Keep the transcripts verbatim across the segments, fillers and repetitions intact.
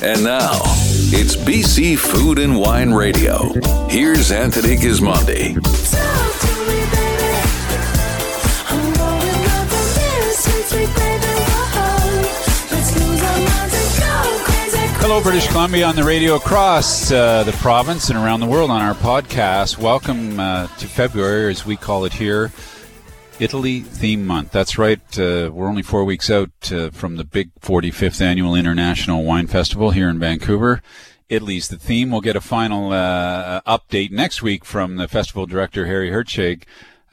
And now, it's B C Food and Wine Radio. Here's Anthony Gismondi. Hello, British Columbia, on the radio across uh, the province and around the world on our podcast. Welcome uh, to February, as we call it here, Italy Theme Month. That's right. Uh, we're only four weeks out uh, from the big forty-fifth Annual International Wine Festival here in Vancouver. Italy's the theme. We'll get a final uh, update next week from the festival director, Harry Hertzscheg.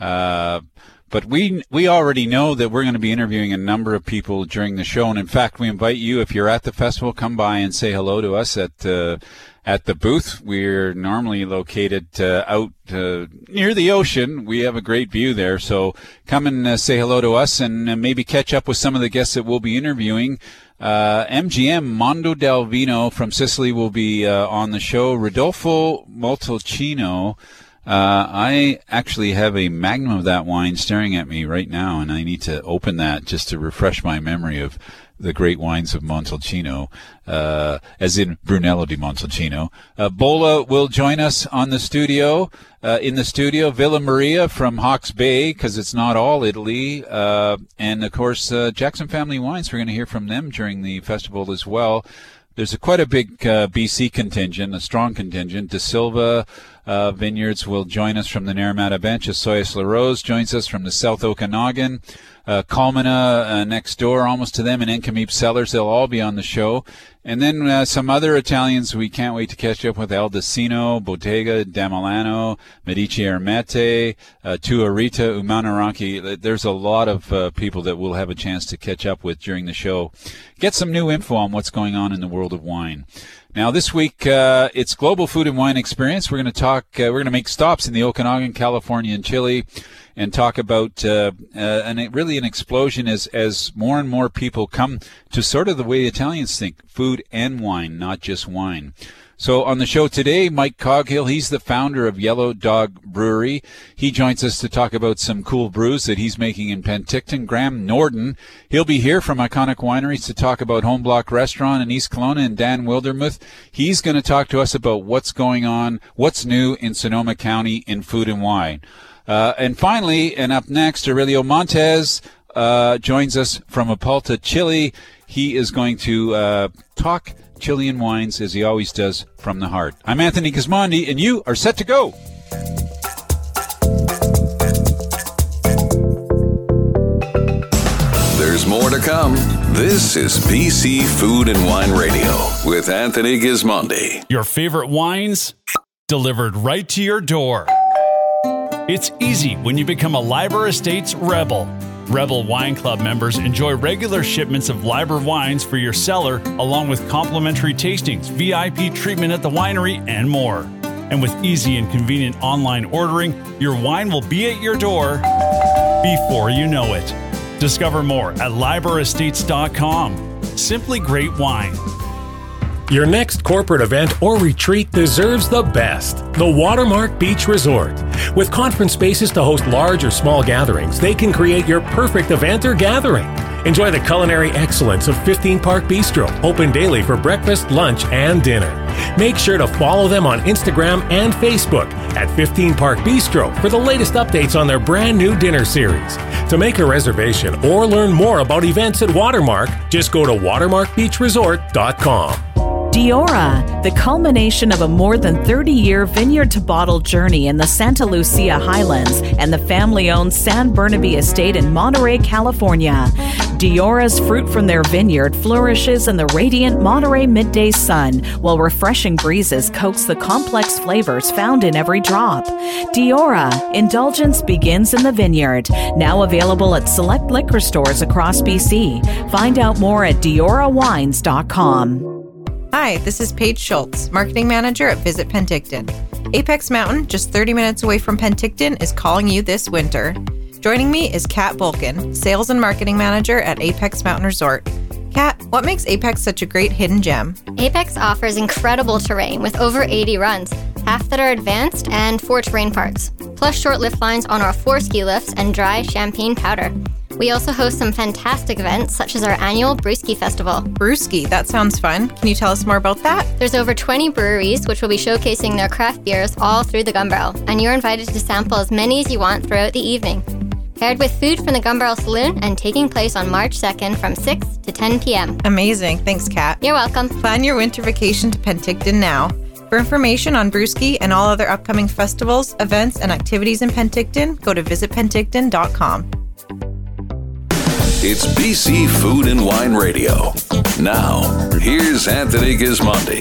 Uh, but we we already know that we're going to be interviewing a number of people during the show. And in fact, we invite you, if you're at the festival, come by and say hello to us at uh, at the booth. We're normally located uh, out uh, near the ocean. We have a great view there. So come and uh, say hello to us and uh, maybe catch up with some of the guests that we'll be interviewing. Uh, M G M Mondo del Vino from Sicily will be uh, on the show. Rodolfo Montalcino. Uh, I actually have a magnum of that wine staring at me right now, and I need to open that just to refresh my memory of the great wines of Montalcino, uh, as in Brunello di Montalcino. Uh, Bola will join us on the studio, uh, in the studio, Villa Maria from Hawke's Bay, because it's not all Italy, uh, and of course, uh, Jackson Family Wines. We're going to hear from them during the festival as well. There's a, quite a big uh, B C contingent, a strong contingent. De Silva uh, Vineyards will join us from the Naramata Bench. Soyas La Rose joins us from the South Okanagan. Uh, Kalmina uh, next door, almost to them, and Encameep Cellars. They'll all be on the show. And then uh, some other Italians we can't wait to catch up with: El Decino, Bottega Damilano, Medici Ermete, uh, Tua Rita, Umanaranki. There's a lot of uh, people that we'll have a chance to catch up with during the show. Get some new info on what's going on in the world of wine. Now, this week, uh, it's Global Food and Wine Experience. We're going to talk, uh, we're going to make stops in the Okanagan, California, and Chile, and talk about uh, uh, an, really an explosion as, as more and more people come to sort of the way Italians think, food and wine, not just wine. So on the show today, Mike Coghill, he's the founder of Yellow Dog Brewery. He joins us to talk about some cool brews that he's making in Penticton. Graham Norden, he'll be here from Iconic Wineries to talk about Home Block Restaurant in East Kelowna. And Dan Wildermuth, he's going to talk to us about what's going on, what's new in Sonoma County in food and wine. Uh, and finally, and up next, Aurelio Montes uh, joins us from Apalta, Chile. He is going to uh, talk Chilean wines, as he always does, from the heart. I'm Anthony Gismondi, and you are set to go. There's more to come. This is B C Food and Wine Radio with Anthony Gismondi. Your favorite wines delivered right to your door. It's easy when you become a Liber Estates Rebel. Rebel Wine Club members enjoy regular shipments of Liber wines for your cellar, along with complimentary tastings, V I P treatment at the winery, and more. And with easy and convenient online ordering, your wine will be at your door before you know it. Discover more at liber estates dot com. Simply great wine. Your next corporate event or retreat deserves the best. The Watermark Beach Resort. With conference spaces to host large or small gatherings, they can create your perfect event or gathering. Enjoy the culinary excellence of fifteen Park Bistro, open daily for breakfast, lunch, and dinner. Make sure to follow them on Instagram and Facebook at fifteen Park Bistro for the latest updates on their brand new dinner series. To make a reservation or learn more about events at Watermark, just go to watermark beach resort dot com. Diora, the culmination of a more than thirty-year vineyard-to-bottle journey in the Santa Lucia Highlands and the family-owned San Burnaby Estate in Monterey, California. Diora's fruit from their vineyard flourishes in the radiant Monterey midday sun, while refreshing breezes coax the complex flavors found in every drop. Diora, indulgence begins in the vineyard. Now available at select liquor stores across B C. Find out more at diora wines dot com. Hi, this is Paige Schultz, Marketing Manager at Visit Penticton. Apex Mountain, just thirty minutes away from Penticton, is calling you this winter. Joining me is Kat Bulkin, Sales and Marketing Manager at Apex Mountain Resort. Kat, what makes Apex such a great hidden gem? Apex offers incredible terrain with over eighty runs, half that are advanced and four terrain parks, plus short lift lines on our four ski lifts and dry champagne powder. We also host some fantastic events, such as our annual Brewski Festival. Brewski, that sounds fun. Can you tell us more about that? There's over twenty breweries, which will be showcasing their craft beers all through the Gun Barrel, and you're invited to sample as many as you want throughout the evening. Paired with food from the Gun Barrel Saloon and taking place on March second from six to ten p.m. Amazing. Thanks, Kat. You're welcome. Plan your winter vacation to Penticton now. For information on Brewski and all other upcoming festivals, events, and activities in Penticton, go to visit penticton dot com. It's B C Food and Wine Radio. Now, here's Anthony Gismondi.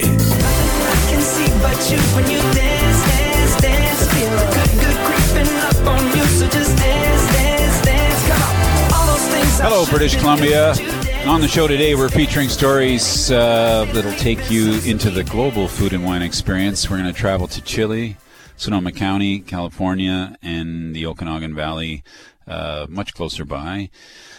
I can see but you when you dance, dance, dance. Feel good, good creeping up on you. So just dance, dance, dance. Come on. All those things. Hello, British Columbia. On the show today, we're featuring stories uh, that'll take you into the global food and wine experience. We're going to travel to Chile, Sonoma County, California, and the Okanagan Valley, uh, much closer by.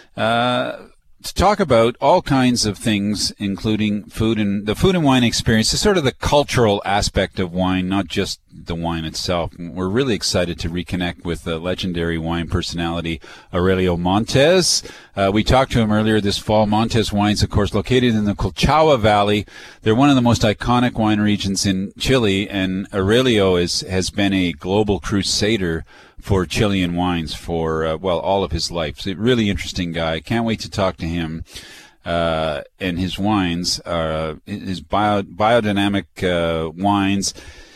Uh, to talk about all kinds of things, including food and the food and wine experience, is sort of the cultural aspect of wine, not just the wine itself. We're really excited to reconnect with the legendary wine personality Aurelio Montes. Uh, we talked to him earlier this fall. Montes Wines, of course, located in the Colchagua Valley. They're one of the most iconic wine regions in Chile, and Aurelio is, has been a global crusader for Chilean wines for, uh, well, all of his life. So, really interesting guy. Can't wait to talk to him. Uh, and his wines, uh, his bio, biodynamic uh, wines,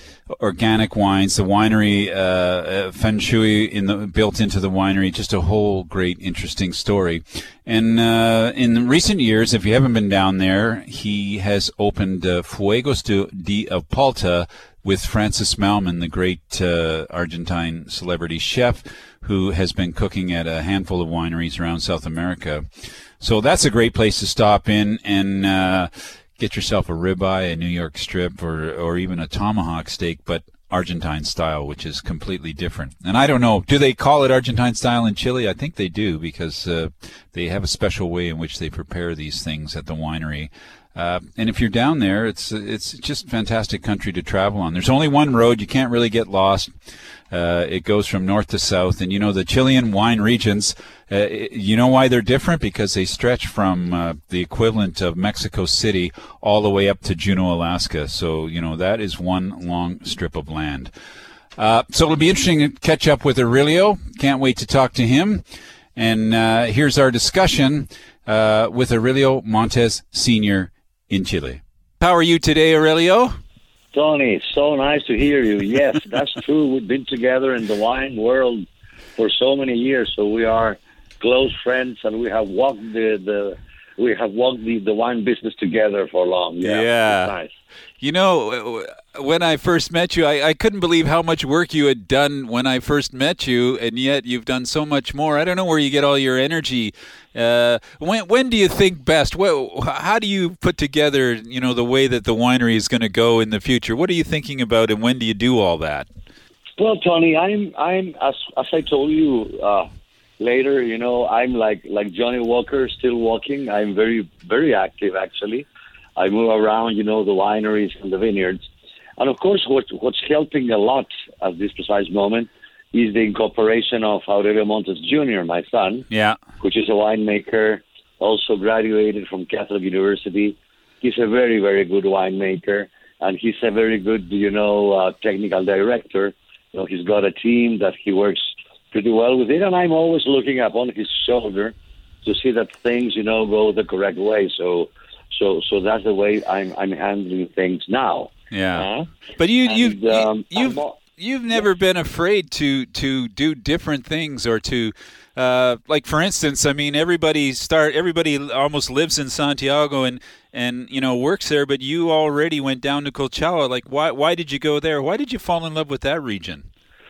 organic wines, the winery, uh, uh, Feng Shui in the, built into the winery, just a whole great, interesting story. And uh, in recent years, if you haven't been down there, he has opened uh, Fuegos de Opalta with Francis Malman, the great uh, Argentine celebrity chef who has been cooking at a handful of wineries around South America. So that's a great place to stop in and uh, get yourself a ribeye, a New York strip, or or even a tomahawk steak, but Argentine style, which is completely different. And I don't know, do they call it Argentine style in Chile? I think they do, because uh, they have a special way in which they prepare these things at the winery. Uh, and if you're down there, it's it's just fantastic country to travel on. There's only one road. You can't really get lost. Uh, it goes from north to south. And, you know, the Chilean wine regions, uh, you know why they're different? Because they stretch from uh, the equivalent of Mexico City all the way up to Juneau, Alaska. So, you know, that is one long strip of land. Uh, so it'll be interesting to catch up with Aurelio. Can't wait to talk to him. And uh, here's our discussion uh, with Aurelio Montes Senior in Chile. How are you today, Aurelio? Tony, so nice to hear you. Yes, that's true. We've been together in the wine world for so many years, so we are close friends, and we have walked the, the we have walked the, the wine business together for long. Yeah, yeah. Nice. You know, when I first met you, I, I couldn't believe how much work you had done when I first met you, and yet you've done so much more. I don't know where you get all your energy. Uh, when when do you think best? What, how do you put together, you know, the way that the winery is going to go in the future? What are you thinking about, and when do you do all that? Well, Tony, I'm I'm as as I told you uh, later. You know, I'm like like Johnny Walker, still walking. I'm very very active, actually. I move around, you know, the wineries and the vineyards. And, of course, what, what's helping a lot at this precise moment is the incorporation of Aurelio Montes Junior, my son, yeah, which is a winemaker, also graduated from Catholic University. He's a very, very good winemaker, and he's a very good, you know, uh, technical director. You know, he's got a team that he works pretty well with it, and I'm always looking up on his shoulder to see that things, you know, go the correct way. So... So, so that's the way I'm I'm handling things now. Yeah, uh, but you and, you've um, you've I'm, you've never yeah. been afraid to to do different things, or to uh, like, for instance, I mean, everybody start everybody almost lives in Santiago and and you know works there, but you already went down to Colchagua. Like, why why did you go there? Why did you fall in love with that region?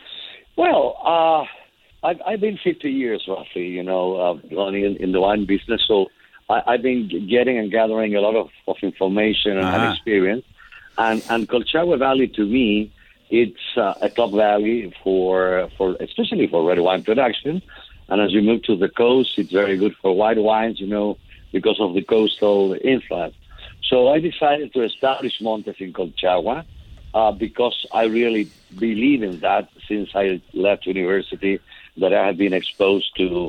Well, uh, I've I've been fifty years roughly, you know, uh, in, in the wine business, so. I, I've been getting and gathering a lot of, of information and uh-huh. experience. And, and Colchagua Valley, to me, it's uh, a top valley for, for, especially for red wine production. And as you move to the coast, it's very good for white wines, you know, because of the coastal influence. So I decided to establish Montes in Colchagua uh, because I really believe in that since I left university, that I have been exposed to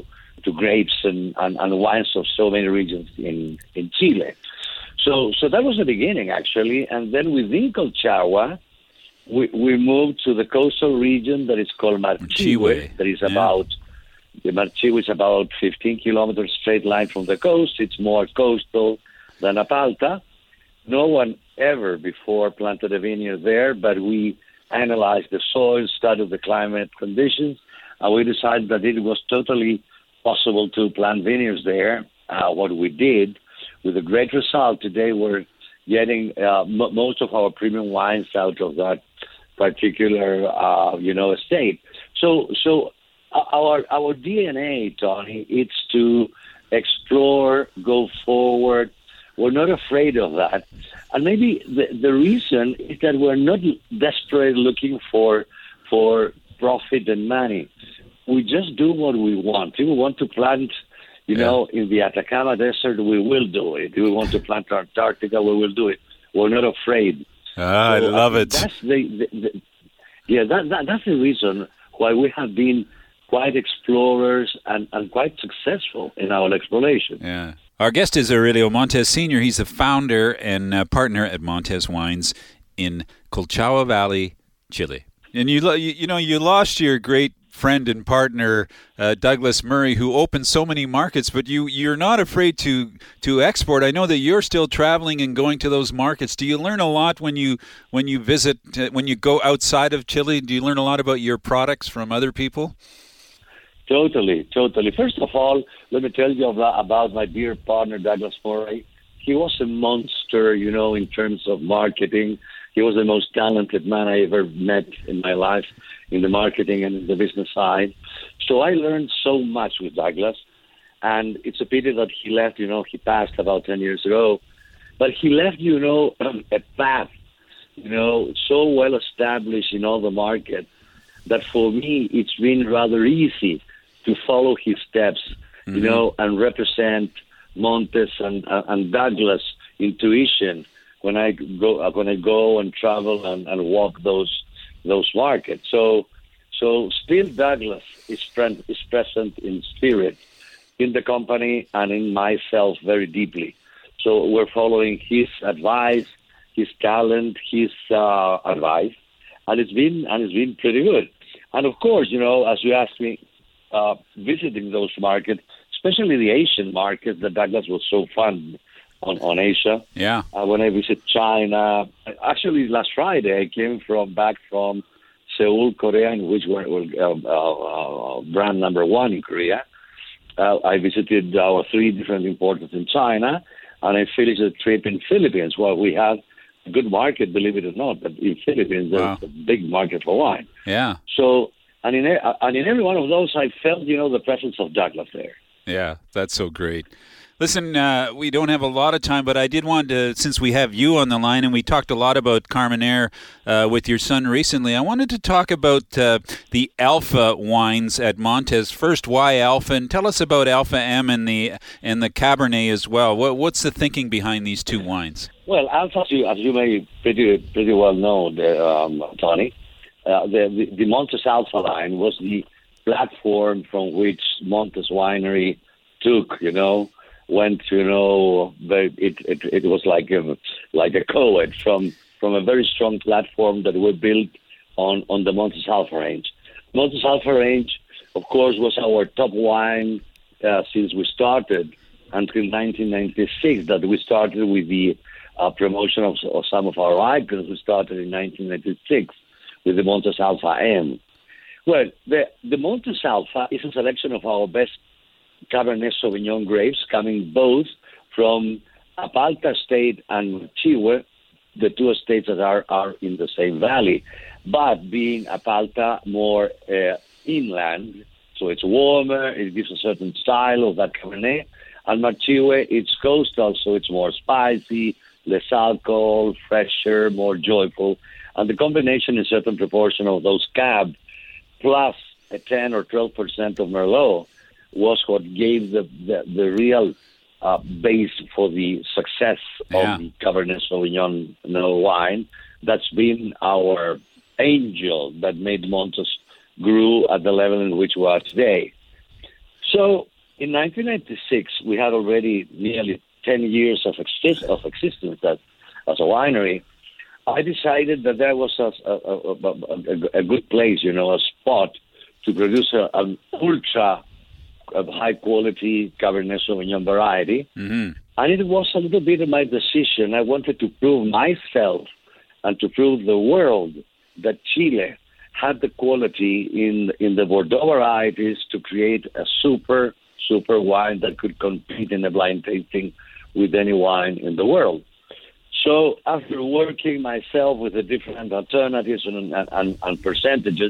to grapes and, and, and wines of so many regions in, in Chile. So so that was the beginning, actually. And then within Colchagua, we, we moved to the coastal region that is called Marchihue. Marchihue, That is yeah. about, the Marchihue is about fifteen kilometers straight line from the coast. It's more coastal than Apalta. No one ever before planted a vineyard there, but we analyzed the soil, studied the climate conditions, and we decided that it was totally possible to plant vineyards there. Uh, what we did, with a great result, today we're getting uh, m- most of our premium wines out of that particular, uh, you know, estate. So, so our our D N A, Tony, it's to explore, go forward. We're not afraid of that. And maybe the, the reason is that we're not desperately looking for for profit and money. We just do what we want. If we want to plant, you Yeah. know, in the Atacama Desert, we will do it. If we want to plant Antarctica, we will do it. We're not afraid. Ah, I So love think it. That's the, the, the yeah. That, that that's the reason why we have been quite explorers and, and quite successful in our exploration. Yeah. Our guest is Aurelio Montes Senior He's the founder and uh, partner at Montes Wines in Colchagua Valley, Chile. And you, lo- you, you know, you lost your great friend and partner, uh, Douglas Murray, who opened so many markets, but you, you're not afraid to, to export. I know that you're still traveling and going to those markets. Do you learn a lot when you when you visit, uh, when you go outside of Chile? Do you learn a lot about your products from other people? Totally, totally. First of all, let me tell you about, about my dear partner, Douglas Murray. He was a monster, you know, in terms of marketing. He was the most talented man I ever met in my life in the marketing and in the business side. So I learned so much with Douglas. And it's a pity that he left, you know, he passed about ten years ago. But he left, you know, a path, you know, so well established in all the market that for me it's been rather easy to follow his steps, mm-hmm. you know, and represent Montes and uh, and Douglas intuition when I go uh, when I go and travel and, and walk those those markets. So so still Douglas is pre- is present in spirit in the company and in myself very deeply. So we're following his advice, his talent, his uh, advice, and it's been and it's been pretty good. And of course, you know, as you asked me, uh, visiting those markets, especially the Asian markets, that Douglas was so fun on, on Asia. Yeah. Uh, when I visit China, actually last Friday I came from back from Seoul, Korea, in which we're, we're uh, uh, brand number one in Korea. Uh, I visited our three different importers in China, and I finished a trip in Philippines, where we have a good market, believe it or not, but in Philippines Wow. there's a big market for wine. Yeah. So, and in and in every one of those, I felt, you know, the presence of Douglas there. Yeah, that's so great. Listen, uh, we don't have a lot of time, but I did want to, since we have you on the line, and we talked a lot about Carmenere uh, with your son recently, I wanted to talk about uh, the Alpha wines at Montes. First, why Alpha? And tell us about Alpha M and the and the Cabernet as well. What, what's the thinking behind these two wines? Well, Alpha, as you, as you may pretty pretty well know, the, um, Tony, uh, the, the the Montes Alpha line was the platform from which Montes Winery took, you know, went, you know, very, it, it it was like a like a co-ed from from a very strong platform that we built on on the Montes Alpha range. Montes Alpha range, of course, was our top wine uh, since we started until nineteen ninety-six. That we started with the uh, promotion of, of some of our icons. We started in nineteen ninety-six with the Montes Alpha M. Well, the the Montes Alpha is a selection of our best Cabernet Sauvignon grapes, coming both from Apalta State and Marchihue, the two estates that are, are in the same valley, but being Apalta more uh, inland, so it's warmer, it gives a certain style of that Cabernet, and Marchihue, it's coastal, so it's more spicy, less alcohol, fresher, more joyful, and the combination in certain proportion of those Cab plus a ten or twelve percent of Merlot was what gave the the, the real uh, base for the success Yeah. of the Cabernet Sauvignon you know, wine. That's been our angel that made Montes grew at the level in which we are today. So in nineteen ninety-six, we had already nearly ten years of, exist- of existence as, as a winery. I decided that there was a, a, a, a, a good place, you know, a spot to produce a, an ultra high-quality Cabernet Sauvignon variety. Mm-hmm. And it was a little bit of my decision. I wanted to prove myself and to prove the world that Chile had the quality in in the Bordeaux varieties to create a super, super wine that could compete in a blind tasting with any wine in the world. So after working myself with the different alternatives and, and, and percentages,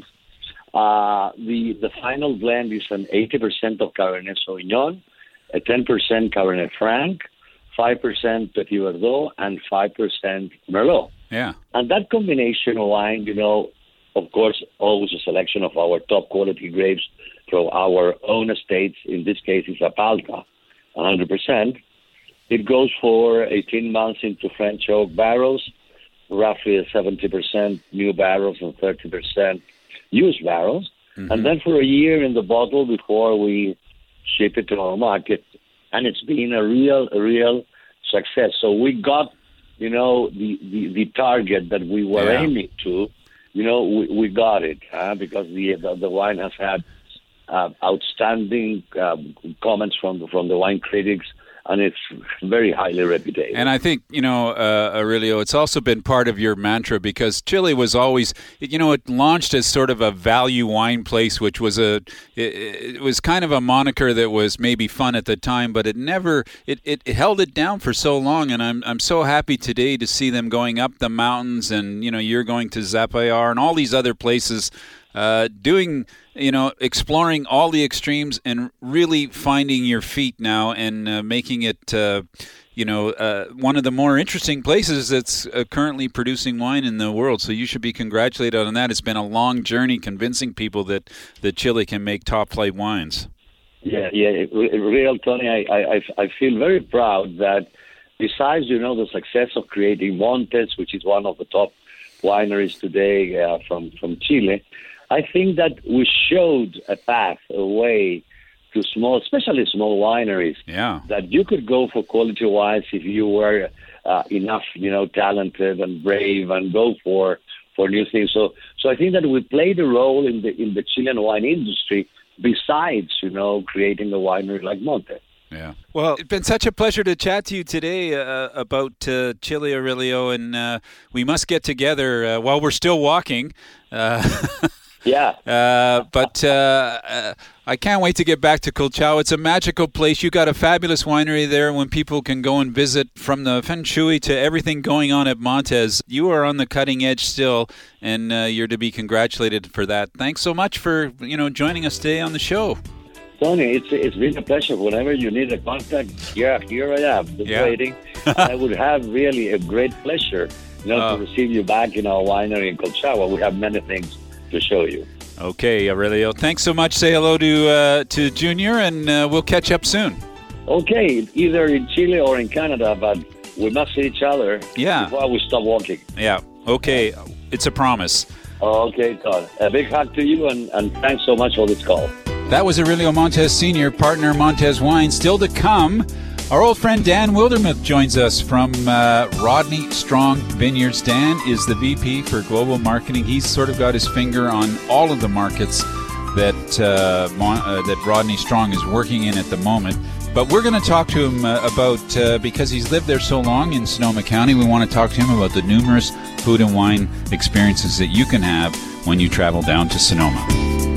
uh, the, the final blend is an eighty percent of Cabernet Sauvignon, a ten percent Cabernet Franc, five percent Petit Verdot, and five percent Merlot. Yeah. And that combination of wine, you know, of course, always a selection of our top quality grapes from our own estates. In this case, it's Apalta, one hundred percent. It goes for eighteen months into French oak barrels, roughly seventy percent new barrels and thirty percent used barrels. Mm-hmm. And then for a year in the bottle before we ship it to our market. And it's been a real, a real success. So we got, you know, the, the, the target that we were yeah. aiming to. You know, we, we got it uh, because the, the the wine has had uh, outstanding um, comments from the, from the wine critics, and it's very highly reputed. And I think, you know, uh, Aurelio, it's also been part of your mantra because Chile was always, you know, it launched as sort of a value wine place, which was a, it, it was kind of a moniker that was maybe fun at the time, but it never, it, it, it held it down for so long. And I'm I'm so happy today to see them going up the mountains and, you know, you're going to Zapallar and all these other places. Uh, doing, you know, exploring all the extremes and really finding your feet now and uh, making it, uh, you know, uh, one of the more interesting places that's uh, currently producing wine in the world. So you should be congratulated on that. It's been a long journey convincing people that, that Chile can make top-flight wines. Yeah, yeah, real, Tony, I, I, I feel very proud that besides, you know, the success of creating Montes, which is one of the top wineries today uh, from, from Chile, I think that we showed a path, a way to small, especially small wineries, yeah. that you could go for quality wines if you were uh, enough, you know, talented and brave and go for, for new things. So, so I think that we played a role in the in the Chilean wine industry besides, you know, creating a winery like Monte. Yeah. Well, it's been such a pleasure to chat to you today uh, about uh, Chile, Aurelio, and uh, we must get together uh, while we're still walking. Uh, Yeah. Uh, but uh, uh, I can't wait to get back to Culchao. It's a magical place. You got a fabulous winery there when people can go and visit, from the Feng Shui to everything going on at Montes. You are on the cutting edge still, and uh, you're to be congratulated for that. Thanks so much for, you know, joining us today on the show. Tony, it's it's been a pleasure. Whenever you need a contact, yeah, here I am, just yeah. waiting. I would have really a great pleasure, you know, uh, to receive you back in our winery in Culchao. We have many things to show you. Okay, Aurelio. Thanks so much. Say hello to uh, to Junior, and uh, we'll catch up soon. Okay, either in Chile or in Canada, but we must see each other yeah. before we stop walking. Yeah. Okay, it's a promise. Okay, Todd. A big hug to you, and, and thanks so much for this call. That was Aurelio Montes Senior, partner Montes Wine. Still to come, our old friend Dan Wildermuth joins us from uh, Rodney Strong Vineyards. Dan is the V P for Global Marketing. He's sort of got his finger on all of the markets that uh, Mon- uh, that Rodney Strong is working in at the moment. But we're going to talk to him uh, about, uh, because he's lived there so long in Sonoma County, we want to talk to him about the numerous food and wine experiences that you can have when you travel down to Sonoma.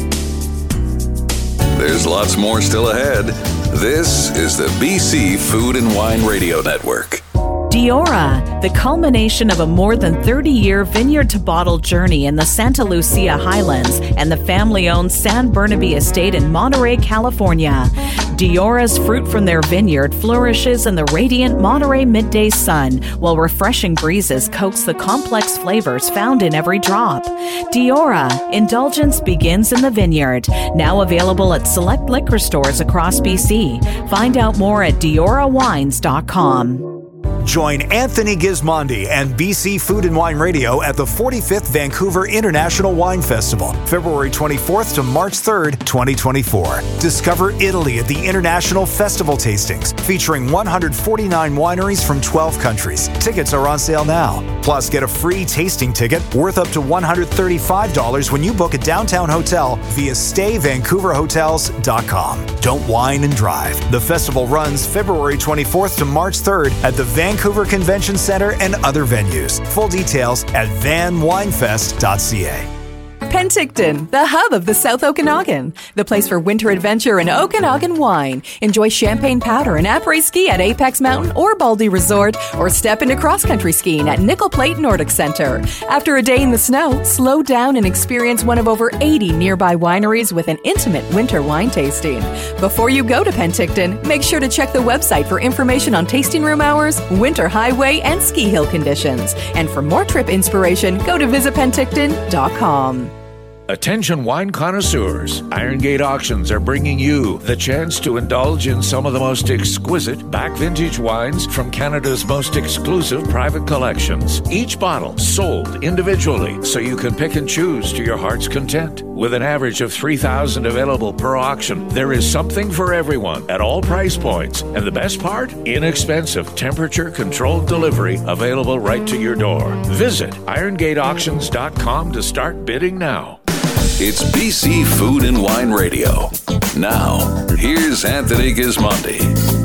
There's lots more still ahead. This is the B C Food and Wine Radio Network. Diora, the culmination of a more than thirty-year vineyard-to-bottle journey in the Santa Lucia Highlands and the family-owned San Burnaby estate in Monterey, California. Diora's fruit from their vineyard flourishes in the radiant Monterey midday sun, while refreshing breezes coax the complex flavors found in every drop. Diora, indulgence begins in the vineyard. Now available at select liquor stores across B C. Find out more at diora wines dot com. Join Anthony Gismondi and B C Food and Wine Radio at the forty-fifth Vancouver International Wine Festival, February twenty-fourth to March third, twenty twenty-four. Discover Italy at the International Festival Tastings, featuring one hundred forty-nine wineries from twelve countries. Tickets are on sale now. Plus, get a free tasting ticket worth up to one hundred thirty-five dollars when you book a downtown hotel via stay vancouver hotels dot com. Don't wine and drive. The festival runs February twenty-fourth to March third at the Vancouver Convention Center and other venues. Full details at van winefest dot c a. Penticton, the hub of the South Okanagan, the place for winter adventure and Okanagan wine. Enjoy champagne powder and après-ski at Apex Mountain or Baldy Resort, or step into cross-country skiing at Nickel Plate Nordic Center. After a day in the snow, slow down and experience one of over eighty nearby wineries with an intimate winter wine tasting. Before you go to Penticton, make sure to check the website for information on tasting room hours, winter highway, and ski hill conditions. And for more trip inspiration, go to visit penticton dot com. Attention wine connoisseurs, Iron Gate Auctions are bringing you the chance to indulge in some of the most exquisite back vintage wines from Canada's most exclusive private collections. Each bottle sold individually, so you can pick and choose to your heart's content. With an average of three thousand available per auction, there is something for everyone at all price points. And the best part? Inexpensive, temperature-controlled delivery available right to your door. Visit iron gate auctions dot com to start bidding now. It's B C Food and Wine Radio. Now, here's Anthony Gismondi.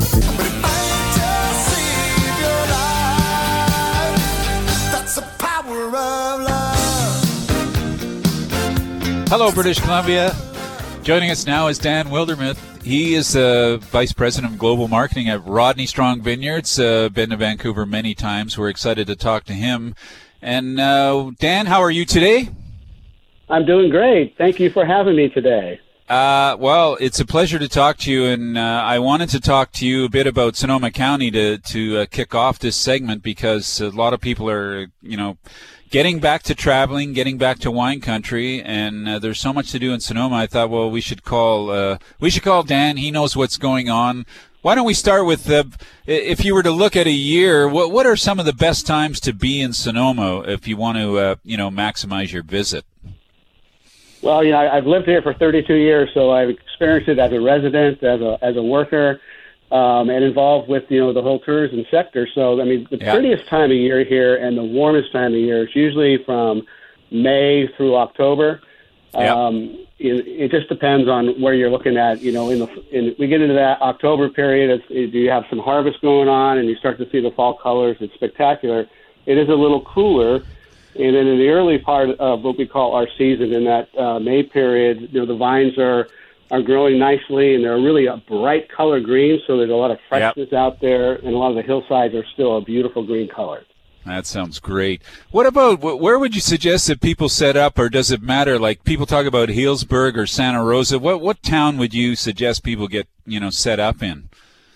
Hello, British Columbia. Joining us now is Dan Wildermuth. He is uh, Vice President of Global Marketing at Rodney Strong Vineyards. Uh, been to Vancouver many times. We're excited to talk to him. And uh, Dan, how are you today? I'm doing great. Thank you for having me today. Uh, well, it's a pleasure to talk to you, and uh, I wanted to talk to you a bit about Sonoma County to to uh, kick off this segment, because a lot of people are, you know, getting back to traveling, getting back to wine country, and uh, there's so much to do in Sonoma. I thought, well, we should call uh, we should call Dan. He knows what's going on. Why don't we start with, uh, if you were to look at a year, what what are some of the best times to be in Sonoma if you want to, uh, you know, maximize your visit? Well, you know, I've lived here for thirty-two years, so I've experienced it as a resident, as a as a worker, um, and involved with, you know, the whole tourism sector. So, I mean, the yeah. prettiest time of year here and the warmest time of year is usually from May through October. Yeah. Um, it, it just depends on where you're looking at. You know, in the in, we get into that October period, it's, it, you have some harvest going on, and you start to see the fall colors. It's spectacular. It is a little cooler. And then in the early part of what we call our season, in that uh, May period, you know, the vines are, are growing nicely, and they're really a bright color green, so there's a lot of freshness yep. out there, and a lot of the hillsides are still a beautiful green color. That sounds great. What about, where would you suggest that people set up, or does it matter? Like, people talk about Healdsburg or Santa Rosa. What what town would you suggest people get, you know, set up in?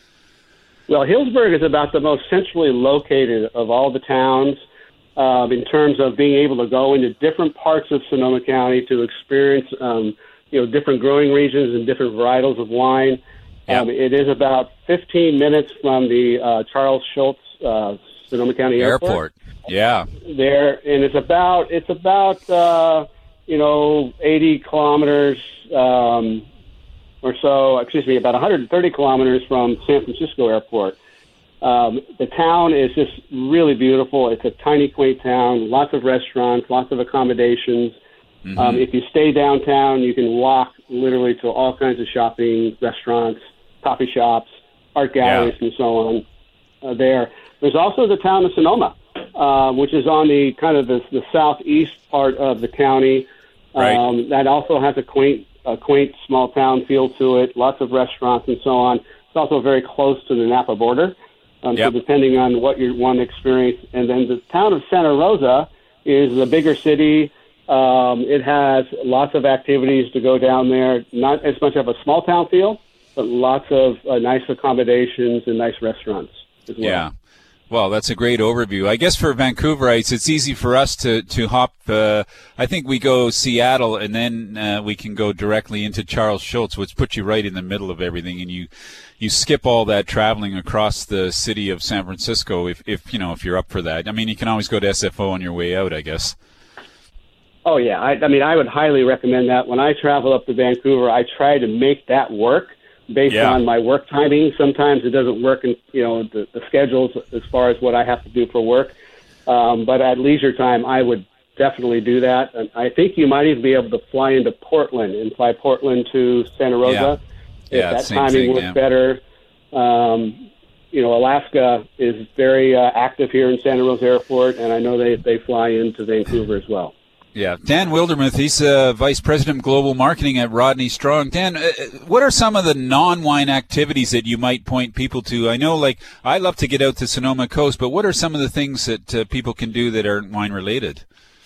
Well, Healdsburg is about the most centrally located of all the towns. Um, in terms of being able to go into different parts of Sonoma County to experience, um, you know, different growing regions and different varietals of wine. Yep. Um, it is about fifteen minutes from the uh, Charles Schultz uh, Sonoma County Airport. Airport, yeah. There, and it's about it's about uh, you know eighty kilometers um, or so. Excuse me, about one hundred thirty kilometers from San Francisco Airport. Um, the town is just really beautiful. It's a tiny, quaint town, lots of restaurants, lots of accommodations. Mm-hmm. Um, if you stay downtown, you can walk literally to all kinds of shopping, restaurants, coffee shops, art galleries, yeah. and so on uh, there. There's also the town of Sonoma, uh, which is on the kind of the, the southeast part of the county. Right. Um, that also has a quaint, a quaint small town feel to it, lots of restaurants and so on. It's also very close to the Napa border. Um, yep. So depending on what you want to experience. And then the town of Santa Rosa is a bigger city. Um, it has lots of activities to go down there. Not as much of a small town feel, but lots of uh, nice accommodations and nice restaurants as well. Yeah. Well, that's a great overview. I guess for Vancouverites, it's easy for us to, to hop. Uh, I think we go Seattle, and then uh, we can go directly into Charles Schulz, which puts you right in the middle of everything, and you you skip all that traveling across the city of San Francisco if, if you know if you're up for that. I mean, you can always go to S F O on your way out, I guess. Oh, yeah. I, I mean, I would highly recommend that. When I travel up to Vancouver, I try to make that work. Based yeah. on my work timing. Sometimes it doesn't work in, you know, the, the schedules as far as what I have to do for work. Um, but at leisure time, I would definitely do that. And I think you might even be able to fly into Portland and fly Portland to Santa Rosa. Yeah. If yeah, that same timing thing, works yeah. better. Um, you know, Alaska is very uh, active here in Santa Rosa Airport, and I know they, they fly into Vancouver as well. Yeah, Dan Wildermuth, he's uh, Vice President of Global Marketing at Rodney Strong. Dan, uh, what are some of the non-wine activities that you might point people to? I know, like, I love to get out to Sonoma Coast, but what are some of the things that uh, people can do that aren't wine-related?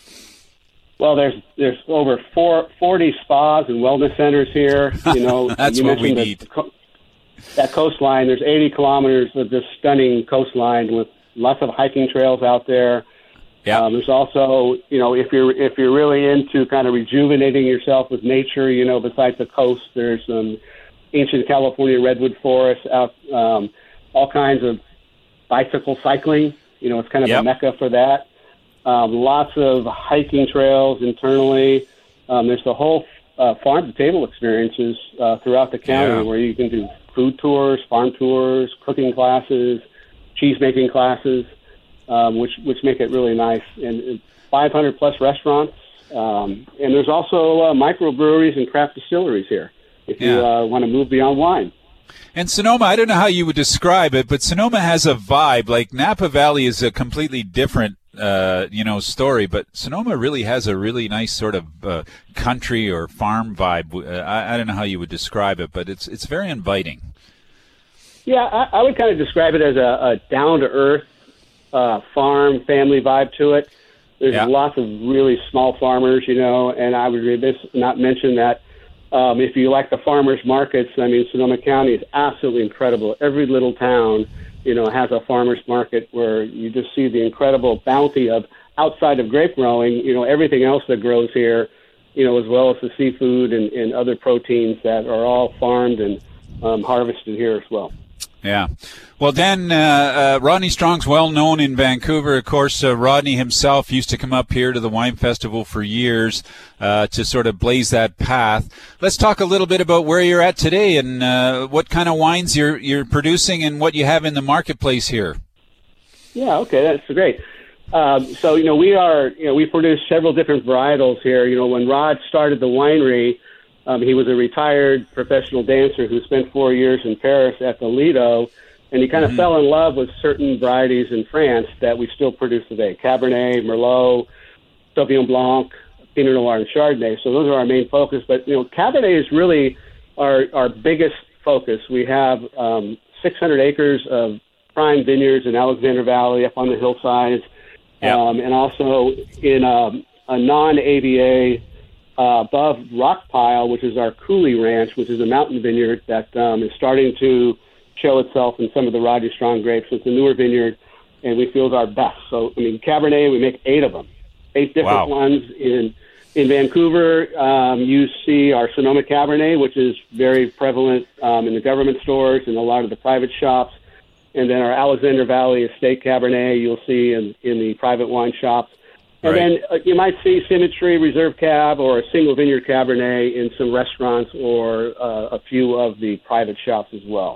Well, there's there's over four, forty spas and wellness centers here. You know, That's you what we mentioned need. The, co- that coastline, there's eighty kilometers of this stunning coastline with lots of hiking trails out there. Yeah. Um, there's also, you know, if you're if you're really into kind of rejuvenating yourself with nature, you know, besides the coast, there's some ancient California redwood forests out, um, all kinds of bicycle cycling. You know, it's kind of yep. a mecca for that. Um, lots of hiking trails internally. Um, there's the whole uh, farm-to-table experiences uh, throughout the county yeah. where you can do food tours, farm tours, cooking classes, cheese-making classes. Um, which which make it really nice, and five hundred plus restaurants, um, and there's also uh, microbreweries and craft distilleries here. If yeah. you uh, want to move beyond wine. And Sonoma, I don't know how you would describe it, but Sonoma has a vibe. Like Napa Valley is a completely different, uh, you know, story, but Sonoma really has a really nice sort of uh, country or farm vibe. Uh, I, I don't know how you would describe it, but it's it's very inviting. Yeah, I, I would kind of describe it as a, a down to earth. Uh, farm, family vibe to it. There's yeah. lots of really small farmers, you know, and I would remiss not mention that um, if you like the farmers markets, I mean, Sonoma County is absolutely incredible. Every little town, you know, has a farmers market where you just see the incredible bounty of, outside of grape growing, you know, everything else that grows here, you know, as well as the seafood and, and other proteins that are all farmed and um, harvested here as well. Yeah. Well, Dan, uh, uh, Rodney Strong's well known in Vancouver. Of course, uh, Rodney himself used to come up here to the Wine Festival for years uh, to sort of blaze that path. Let's talk a little bit about where you're at today and uh, what kind of wines you're you're producing and what you have in the marketplace here. Yeah, okay, that's great. Um, so, you know, we are, you know, we produce several different varietals here. You know, when Rod started the winery, Um, he was a retired professional dancer who spent four years in Paris at the Lido, and he kind of mm-hmm. fell in love with certain varieties in France that we still produce today: Cabernet, Merlot, Sauvignon Blanc, Pinot Noir, and Chardonnay. So those are our main focus. But, you know, Cabernet is really our, our biggest focus. We have um, six hundred acres of prime vineyards in Alexander Valley up on the hillsides, yep. um, and also in um, a non-A V A Uh, above Rockpile, which is our Cooley Ranch, which is a mountain vineyard that um, is starting to show itself in some of the Rodney Strong grapes. It's a newer vineyard, and we feel is our best. So, I mean, Cabernet, we make eight of them, eight different wow. ones. In in Vancouver, um, you see our Sonoma Cabernet, which is very prevalent um, in the government stores and a lot of the private shops. And then our Alexander Valley Estate Cabernet you'll see in, in the private wine shops. And right. then uh, you might see Symmetry Reserve Cab or a single vineyard Cabernet in some restaurants or uh, a few of the private shops as well.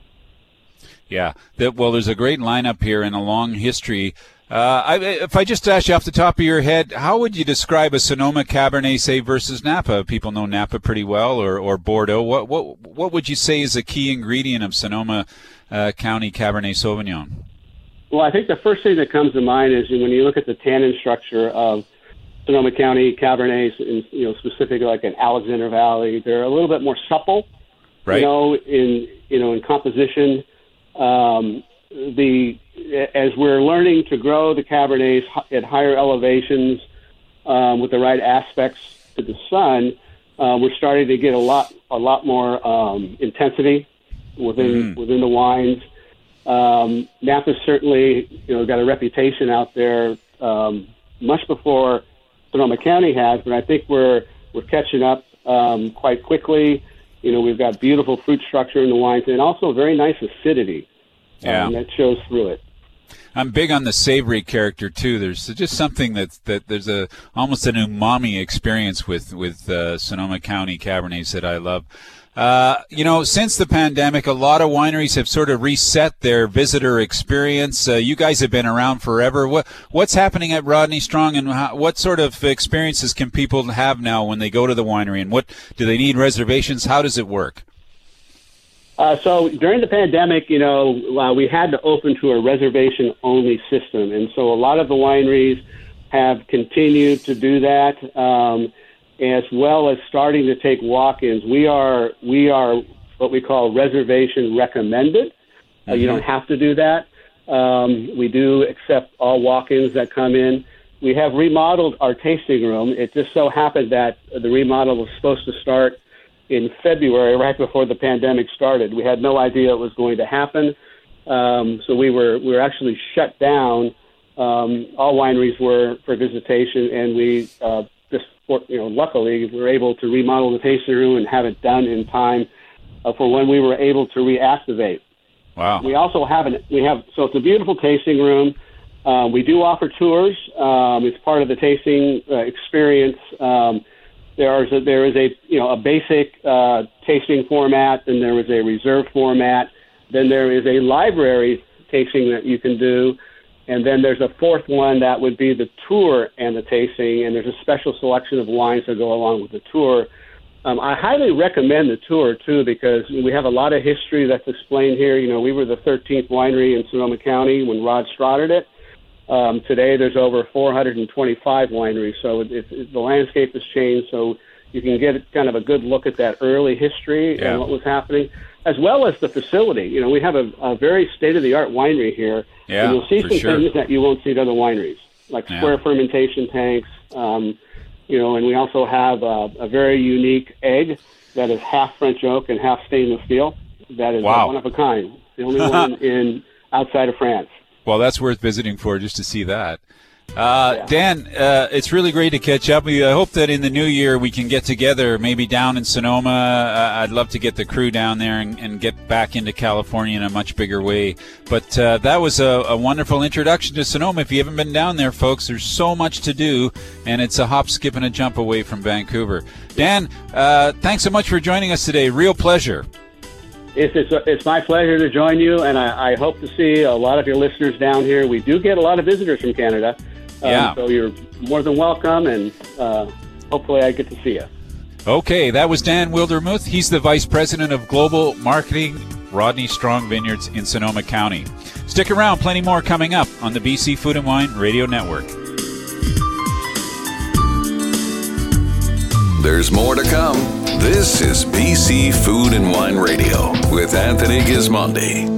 Yeah. The, well, there's a great lineup here and a long history. Uh, I, if I just ask you off the top of your head, how would you describe a Sonoma Cabernet, say, versus Napa? People know Napa pretty well, or, or Bordeaux. What what what would you say is a key ingredient of Sonoma uh, County Cabernet Sauvignon? Well, I think the first thing that comes to mind is when you look at the tannin structure of Sonoma County Cabernets, and, you know, specifically like in Alexander Valley, they're a little bit more supple, right. you know, in you know in composition. Um, the as we're learning to grow the Cabernets at higher elevations um, with the right aspects to the sun, uh, we're starting to get a lot a lot more um, intensity within mm. within the wines. Um, Napa's certainly, you know, got a reputation out there um, much before Sonoma County has, but I think we're we're catching up um, quite quickly. You know, we've got beautiful fruit structure in the wines and also very nice acidity yeah. um, that shows through it. I'm big on the savory character too. There's just something that that there's a almost an umami experience with with uh, Sonoma County Cabernets that I love. Uh, you know, since the pandemic, a lot of wineries have sort of reset their visitor experience. Uh, you guys have been around forever. What what's happening at Rodney Strong, and how, what sort of experiences can people have now when they go to the winery? And what do they need reservations? How does it work? Uh, so during the pandemic, you know, uh, we had to open to a reservation-only system, and so a lot of the wineries have continued to do that. Um, as well as starting to take walk-ins. We are we are what we call reservation recommended. Mm-hmm. Uh, you don't have to do that. Um, we do accept all walk-ins that come in. We have remodeled our tasting room. It just so happened that the remodel was supposed to start in February, right before the pandemic started. We had no idea it was going to happen. Um, so we were we were actually shut down. Um, all wineries were for visitation, and we uh, just you know luckily we were able to remodel the tasting room and have it done in time uh, for when we were able to reactivate. Wow. We also have an we have so it's a beautiful tasting room. Uh, we do offer tours. Um, it's part of the tasting uh, experience. Um, there is a, there is a you know a basic uh, tasting format, and there is a reserve format. Then there is a library tasting that you can do, and then there's a fourth one that would be the tour and the tasting. And there's a special selection of wines that go along with the tour. Um, I highly recommend the tour too because we have a lot of history that's explained here. You know, we were the thirteenth winery in Sonoma County when Rod started it. Um, today, there's over four hundred twenty-five wineries, so it, it, the landscape has changed. So you can get kind of a good look at that early history yeah. and what was happening, as well as the facility. You know, we have a, a very state-of-the-art winery here, yeah, and you'll see some sure. things that you won't see at other wineries, like yeah. square fermentation tanks. Um, you know, and we also have a, a very unique egg that is half French oak and half stainless steel. That is wow. one of a kind, the only one in outside of France. Well, that's worth visiting for just to see that. Uh, yeah. Dan, uh, it's really great to catch up with you. I hope that in the new year we can get together, maybe down in Sonoma. Uh, I'd love to get the crew down there and, and get back into California in a much bigger way. But uh, that was a, a wonderful introduction to Sonoma. If you haven't been down there, folks, there's so much to do, and it's a hop, skip, and a jump away from Vancouver. Dan, uh, thanks so much for joining us today. Real pleasure. It's, it's, it's my pleasure to join you, and I, I hope to see a lot of your listeners down here. We do get a lot of visitors from Canada, um, yeah. so you're more than welcome, and uh, hopefully I get to see you. Okay, that was Dan Wildermuth. He's the Vice President of Global Marketing, Rodney Strong Vineyards in Sonoma County. Stick around, plenty more coming up on the B C Food and Wine Radio Network. There's more to come. This is B C Food and Wine Radio with Anthony Gismondi.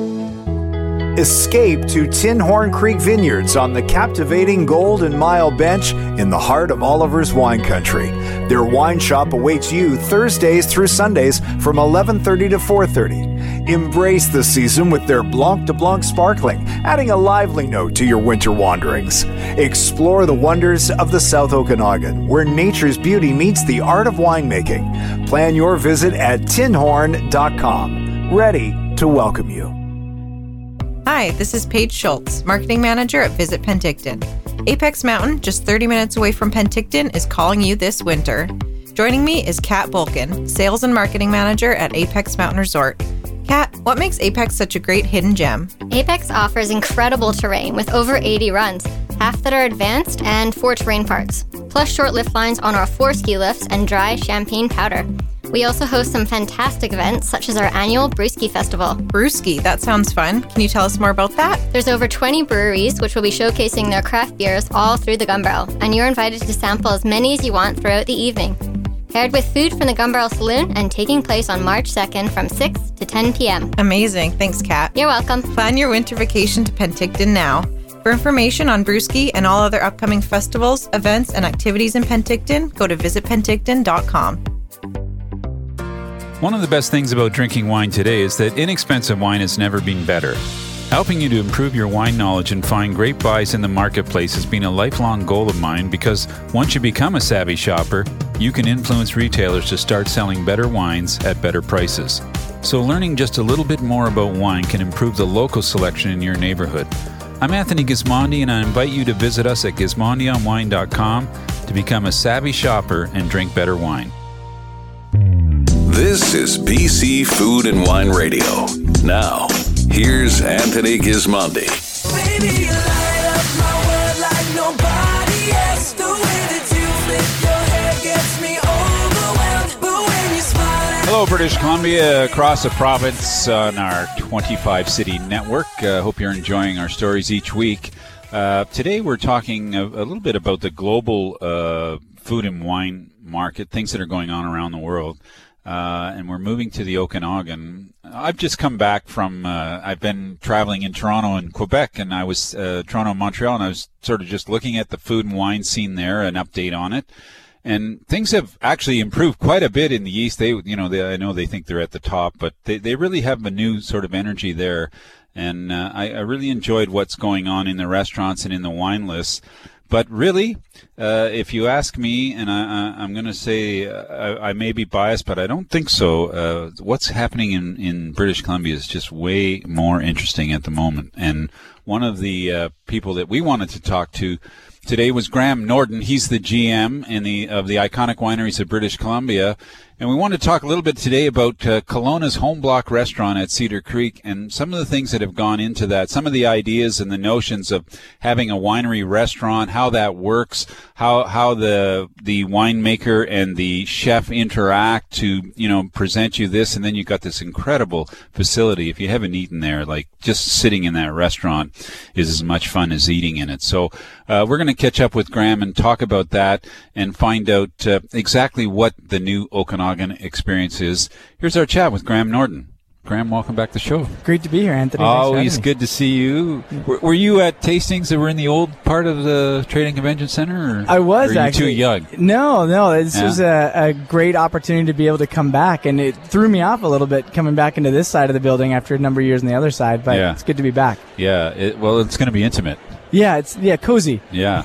Escape to Tin Horn Creek Vineyards on the captivating Golden Mile Bench in the heart of Oliver's wine country. Their wine shop awaits you Thursdays through Sundays from eleven thirty to four thirty. Embrace the season with their Blanc de Blanc Sparkling, adding a lively note to your winter wanderings. Explore the wonders of the South Okanagan, where nature's beauty meets the art of winemaking. Plan your visit at tin horn dot com. Ready to welcome you. Hi, this is Paige Schultz, Marketing Manager at Visit Penticton. Apex Mountain, just thirty minutes away from Penticton, is calling you this winter. Joining me is Kat Bulkin, Sales and Marketing Manager at Apex Mountain Resort. Kat, what makes Apex such a great hidden gem? Apex offers incredible terrain with over eighty runs, half that are advanced and four terrain parks, plus short lift lines on our four ski lifts and dry champagne powder. We also host some fantastic events, such as our annual Brewski Festival. Brewski, that sounds fun. Can you tell us more about that? There's over twenty breweries, which will be showcasing their craft beers all through the Gun Barrel, and you're invited to sample as many as you want throughout the evening. Paired with food from the Gun Barrel Saloon and taking place on March second from six to ten p.m. Amazing. Thanks, Kat. You're welcome. Plan your winter vacation to Penticton now. For information on Brewski and all other upcoming festivals, events, and activities in Penticton, go to visit penticton dot com. One of the best things about drinking wine today is that inexpensive wine has never been better. Helping you to improve your wine knowledge and find great buys in the marketplace has been a lifelong goal of mine because once you become a savvy shopper, you can influence retailers to start selling better wines at better prices. So learning just a little bit more about wine can improve the local selection in your neighborhood. I'm Anthony Gismondi, and I invite you to visit us at gismondi on wine dot com to become a savvy shopper and drink better wine. This is B C Food and Wine Radio. Now, here's Anthony Gismondi. Baby, you light up my world like nobody else. The way that you flip your hair gets me overwhelmed. But when you smile. Hello, British Columbia, across the province on our twenty-five city network. Uh, hope you're enjoying our stories each week. Uh, today we're talking a, a little bit about the global uh, food and wine market, things that are going on around the world. Uh, and we're moving to the Okanagan. I've just come back from, uh, I've been traveling in Toronto and Quebec, and I was, uh, Toronto and Montreal, and I was sort of just looking at the food and wine scene there, an update on it. And things have actually improved quite a bit in the East. They, you know, they, I know they think they're at the top, but they, they really have a new sort of energy there. And, uh, I, I really enjoyed what's going on in the restaurants and in the wine lists. But really, uh, if you ask me, and I, I, I'm going to say uh, I, I may be biased, but I don't think so. Uh, what's happening in, in British Columbia is just way more interesting at the moment. And one of the uh, people that we wanted to talk to today was Graham Norden. He's the G M in the of the Iconic Wineries of British Columbia. And we want to talk a little bit today about uh, Kelowna's Home Block restaurant at Cedar Creek and some of the things that have gone into that, some of the ideas and the notions of having a winery restaurant, how that works, how how the the winemaker and the chef interact to, you know, present you this, and then you've got this incredible facility. If you haven't eaten there, like just sitting in that restaurant is as much fun as eating in it. So uh, we're going to catch up with Graham and talk about that and find out uh, exactly what the new Okanagan experience is. Here's our chat with Graham Norden. Graham, welcome back to the show. Great to be here, Anthony. Always good to see you. Were, were you at tastings that were in the old part of the Trading Convention Center? Or, I was, or are you actually. too young? No, no. This Yeah. was a, a great opportunity to be able to come back, and it threw me off a little bit coming back into this side of the building after a number of years on the other side, but Yeah. it's good to be back. Yeah. It, well, it's going to be intimate. Yeah, it's yeah cozy. Yeah.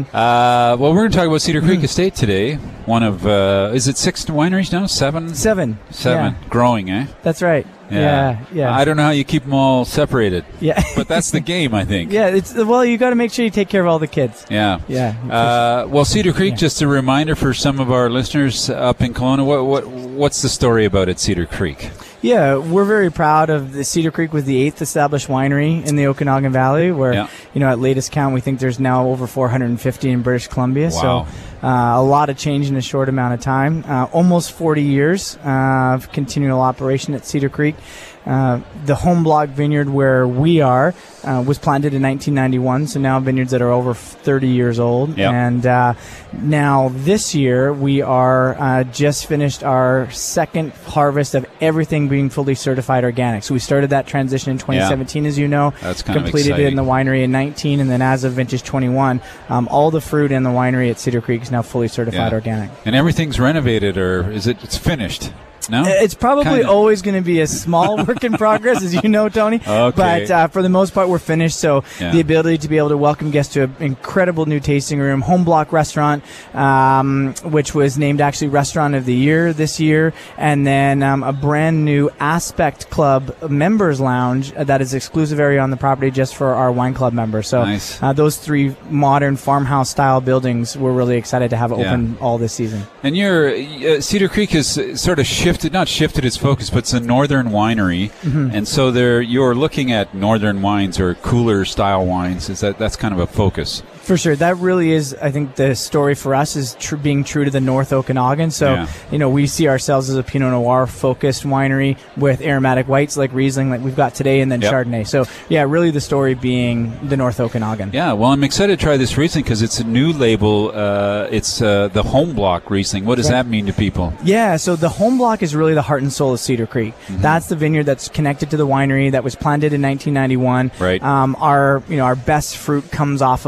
uh, well, we're going to talk about Cedar Creek Estate today. One of, uh, is it six wineries now? Seven? Seven. Seven. Yeah. Growing, eh? That's right. Yeah, yeah. I don't know how you keep them all separated. Yeah. But that's the game, I think. Yeah, it's well, you got to make sure you take care of all the kids. Yeah. Yeah. Uh, well, Cedar Creek, Yeah. just a reminder for some of our listeners up in Kelowna, what, what, what's the story about at Cedar Creek? Yeah, we're very proud of the Cedar Creek was the eighth established winery in the Okanagan Valley, where, Yeah. you know, at latest count, we think there's now over four hundred fifty in British Columbia. Wow. So uh, a lot of change in a short amount of time. Uh, almost forty years uh, of continual operation at Cedar Creek. Uh, the Home Block vineyard where we are uh, was planted in nineteen ninety-one, so now vineyards that are over thirty years old. Yep. And uh, now this year we are uh, just finished our second harvest of everything being fully certified organic. So we started that transition in twenty seventeen, as you know. That's kind of completed it in the winery in nineteen, and then as of vintage twenty-one, um, all the fruit in the winery at Cedar Creek is now fully certified Yeah. organic. And everything's renovated, or is it? It's finished? No. It's probably Kinda. always going to be a small work in progress, as you know, Tony. Okay. But uh, for the most part, we're finished. So Yeah. the ability to be able to welcome guests to an incredible new tasting room, Home Block Restaurant, um, which was named actually Restaurant of the Year this year, and then um, a brand new Aspect Club members lounge uh, that is exclusive area on the property just for our wine club members. So Nice. uh, those three modern farmhouse style buildings, we're really excited to have Yeah. open all this season. And your uh, Cedar Creek has uh, sort of shifted, not shifted its focus, but it's a northern winery, Mhm. and so there you're looking at northern wines or cooler style wines. Is that that's kind of a focus? For sure. That really is, I think, the story for us is tr- being true to the North Okanagan. So, Yeah. you know, we see ourselves as a Pinot Noir focused winery with aromatic whites like Riesling, like we've got today, and then Yep. Chardonnay. So, yeah, really the story being the North Okanagan. Yeah. Well, I'm excited to try this Riesling because it's a new label. Uh, it's uh, the Home Block Riesling. What does Right. that mean to people? Yeah, so the Home Block is really the heart and soul of Cedar Creek. Mm-hmm. That's the vineyard that's connected to the winery that was planted in nineteen ninety-one. Right. Um, our, you know, our best fruit comes off of this site.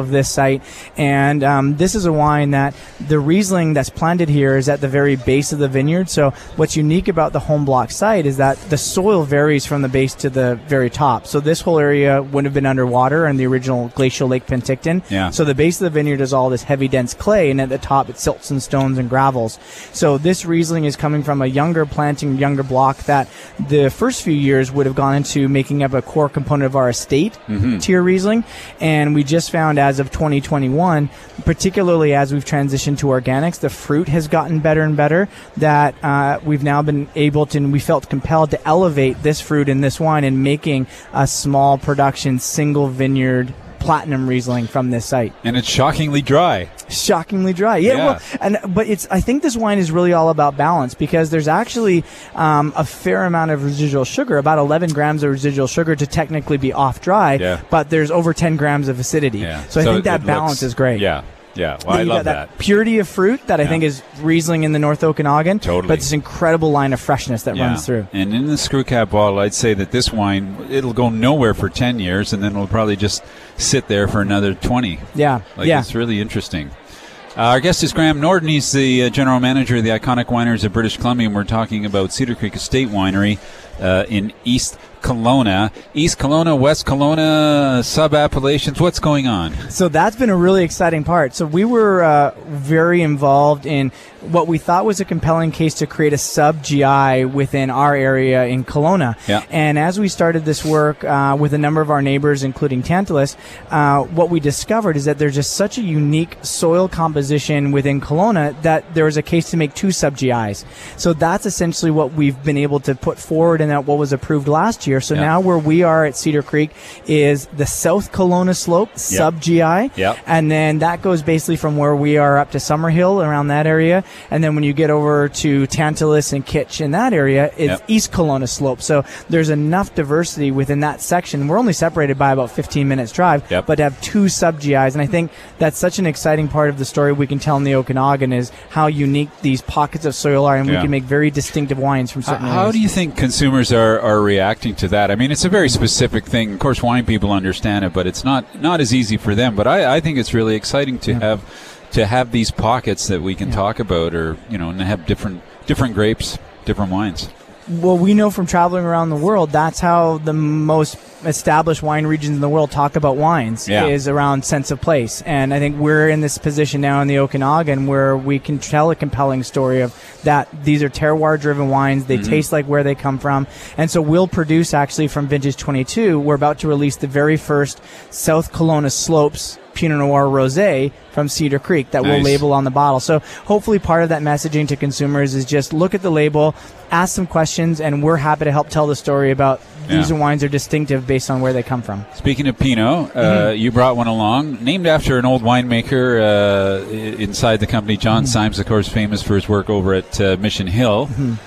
site. And um, this is a wine that the Riesling that's planted here is at the very base of the vineyard. So what's unique about the home block site is that the soil varies from the base to the very top. So this whole area would have been underwater in the original glacial Lake Penticton. Yeah. So the base of the vineyard is all this heavy, dense clay, and at the top it's silts and stones and gravels. So this Riesling is coming from a younger planting, younger block that the first few years would have gone into making up a core component of our estate Mm-hmm. tier Riesling. And we just found as of twenty twenty-one, particularly as we've transitioned to organics, the fruit has gotten better and better, that uh, we've now been able to, and we felt compelled to elevate this fruit in this wine and making a small production single vineyard platinum Riesling from this site. And it's shockingly dry. Shockingly dry. Yeah, Yeah. well, and but it's I think this wine is really all about balance, because there's actually um, a fair amount of residual sugar, about eleven grams of residual sugar to technically be off dry, Yeah. but there's over ten grams of acidity. Yeah. So I think that it balance looks- is great. Yeah. Yeah. Well, Then I you love got that. purity of fruit that I Yeah. think is Riesling in the North Okanagan. Totally. But this incredible line of freshness that Yeah. runs through. And in the screw cap bottle, I'd say that this wine, it'll go nowhere for ten years, and then it'll probably just sit there for another twenty. Yeah. Like, yeah. it's really interesting. Uh, our guest is Graham Norton. He's the uh, general manager of the Iconic Wineries of British Columbia, and we're talking about Cedar Creek Estate Winery uh, in East Kelowna. East Kelowna, West Kelowna, sub-appellations. What's going on? So that's been a really exciting part. So we were uh, very involved in what we thought was a compelling case to create a sub-G I within our area in Kelowna. Yeah. And as we started this work uh, with a number of our neighbors, including Tantalus, uh, what we discovered is that there's just such a unique soil composition within Kelowna that there was a case to make two sub-G Is. So that's essentially what we've been able to put forward and that what was approved last year. So Yeah. now where we are at Cedar Creek is the South Kelowna Slope sub-G I. Yep. And then that goes basically from where we are up to Summerhill, around that area. And then when you get over to Tantalus and Kitch in that area, it's Yep. East Kelowna Slope. So there's enough diversity within that section. We're only separated by about fifteen minutes drive, Yep. but to have two sub-G Is. And I think that's such an exciting part of the story we can tell in the Okanagan is how unique these pockets of soil are, and we Yeah. can make very distinctive wines from certain How areas. do you think consumers are, are reacting to that? I mean, it's a very specific thing. Of course, wine people understand it, but it's not, not as easy for them. But I, I think it's really exciting to have to have these pockets that we can talk about, or you know, and have different different grapes, different wines. Well, we know from traveling around the world, that's how the most established wine regions in the world talk about wines, Yeah. is around sense of place. And I think we're in this position now in the Okanagan where we can tell a compelling story of that these are terroir-driven wines. They Mhm. taste like where they come from. And so we'll produce, actually, from Vintage twenty-two, we're about to release the very first South Kelowna Slopes Pinot Noir Rosé from Cedar Creek that we'll Nice. label on the bottle. So hopefully part of that messaging to consumers is just look at the label, ask some questions, and we're happy to help tell the story about these Yeah. wines are distinctive based on where they come from. Speaking of Pinot, uh, Mhm. you brought one along, named after an old winemaker uh, i- inside the company. John Symes, of course, famous for his work over at uh, Mission Hill.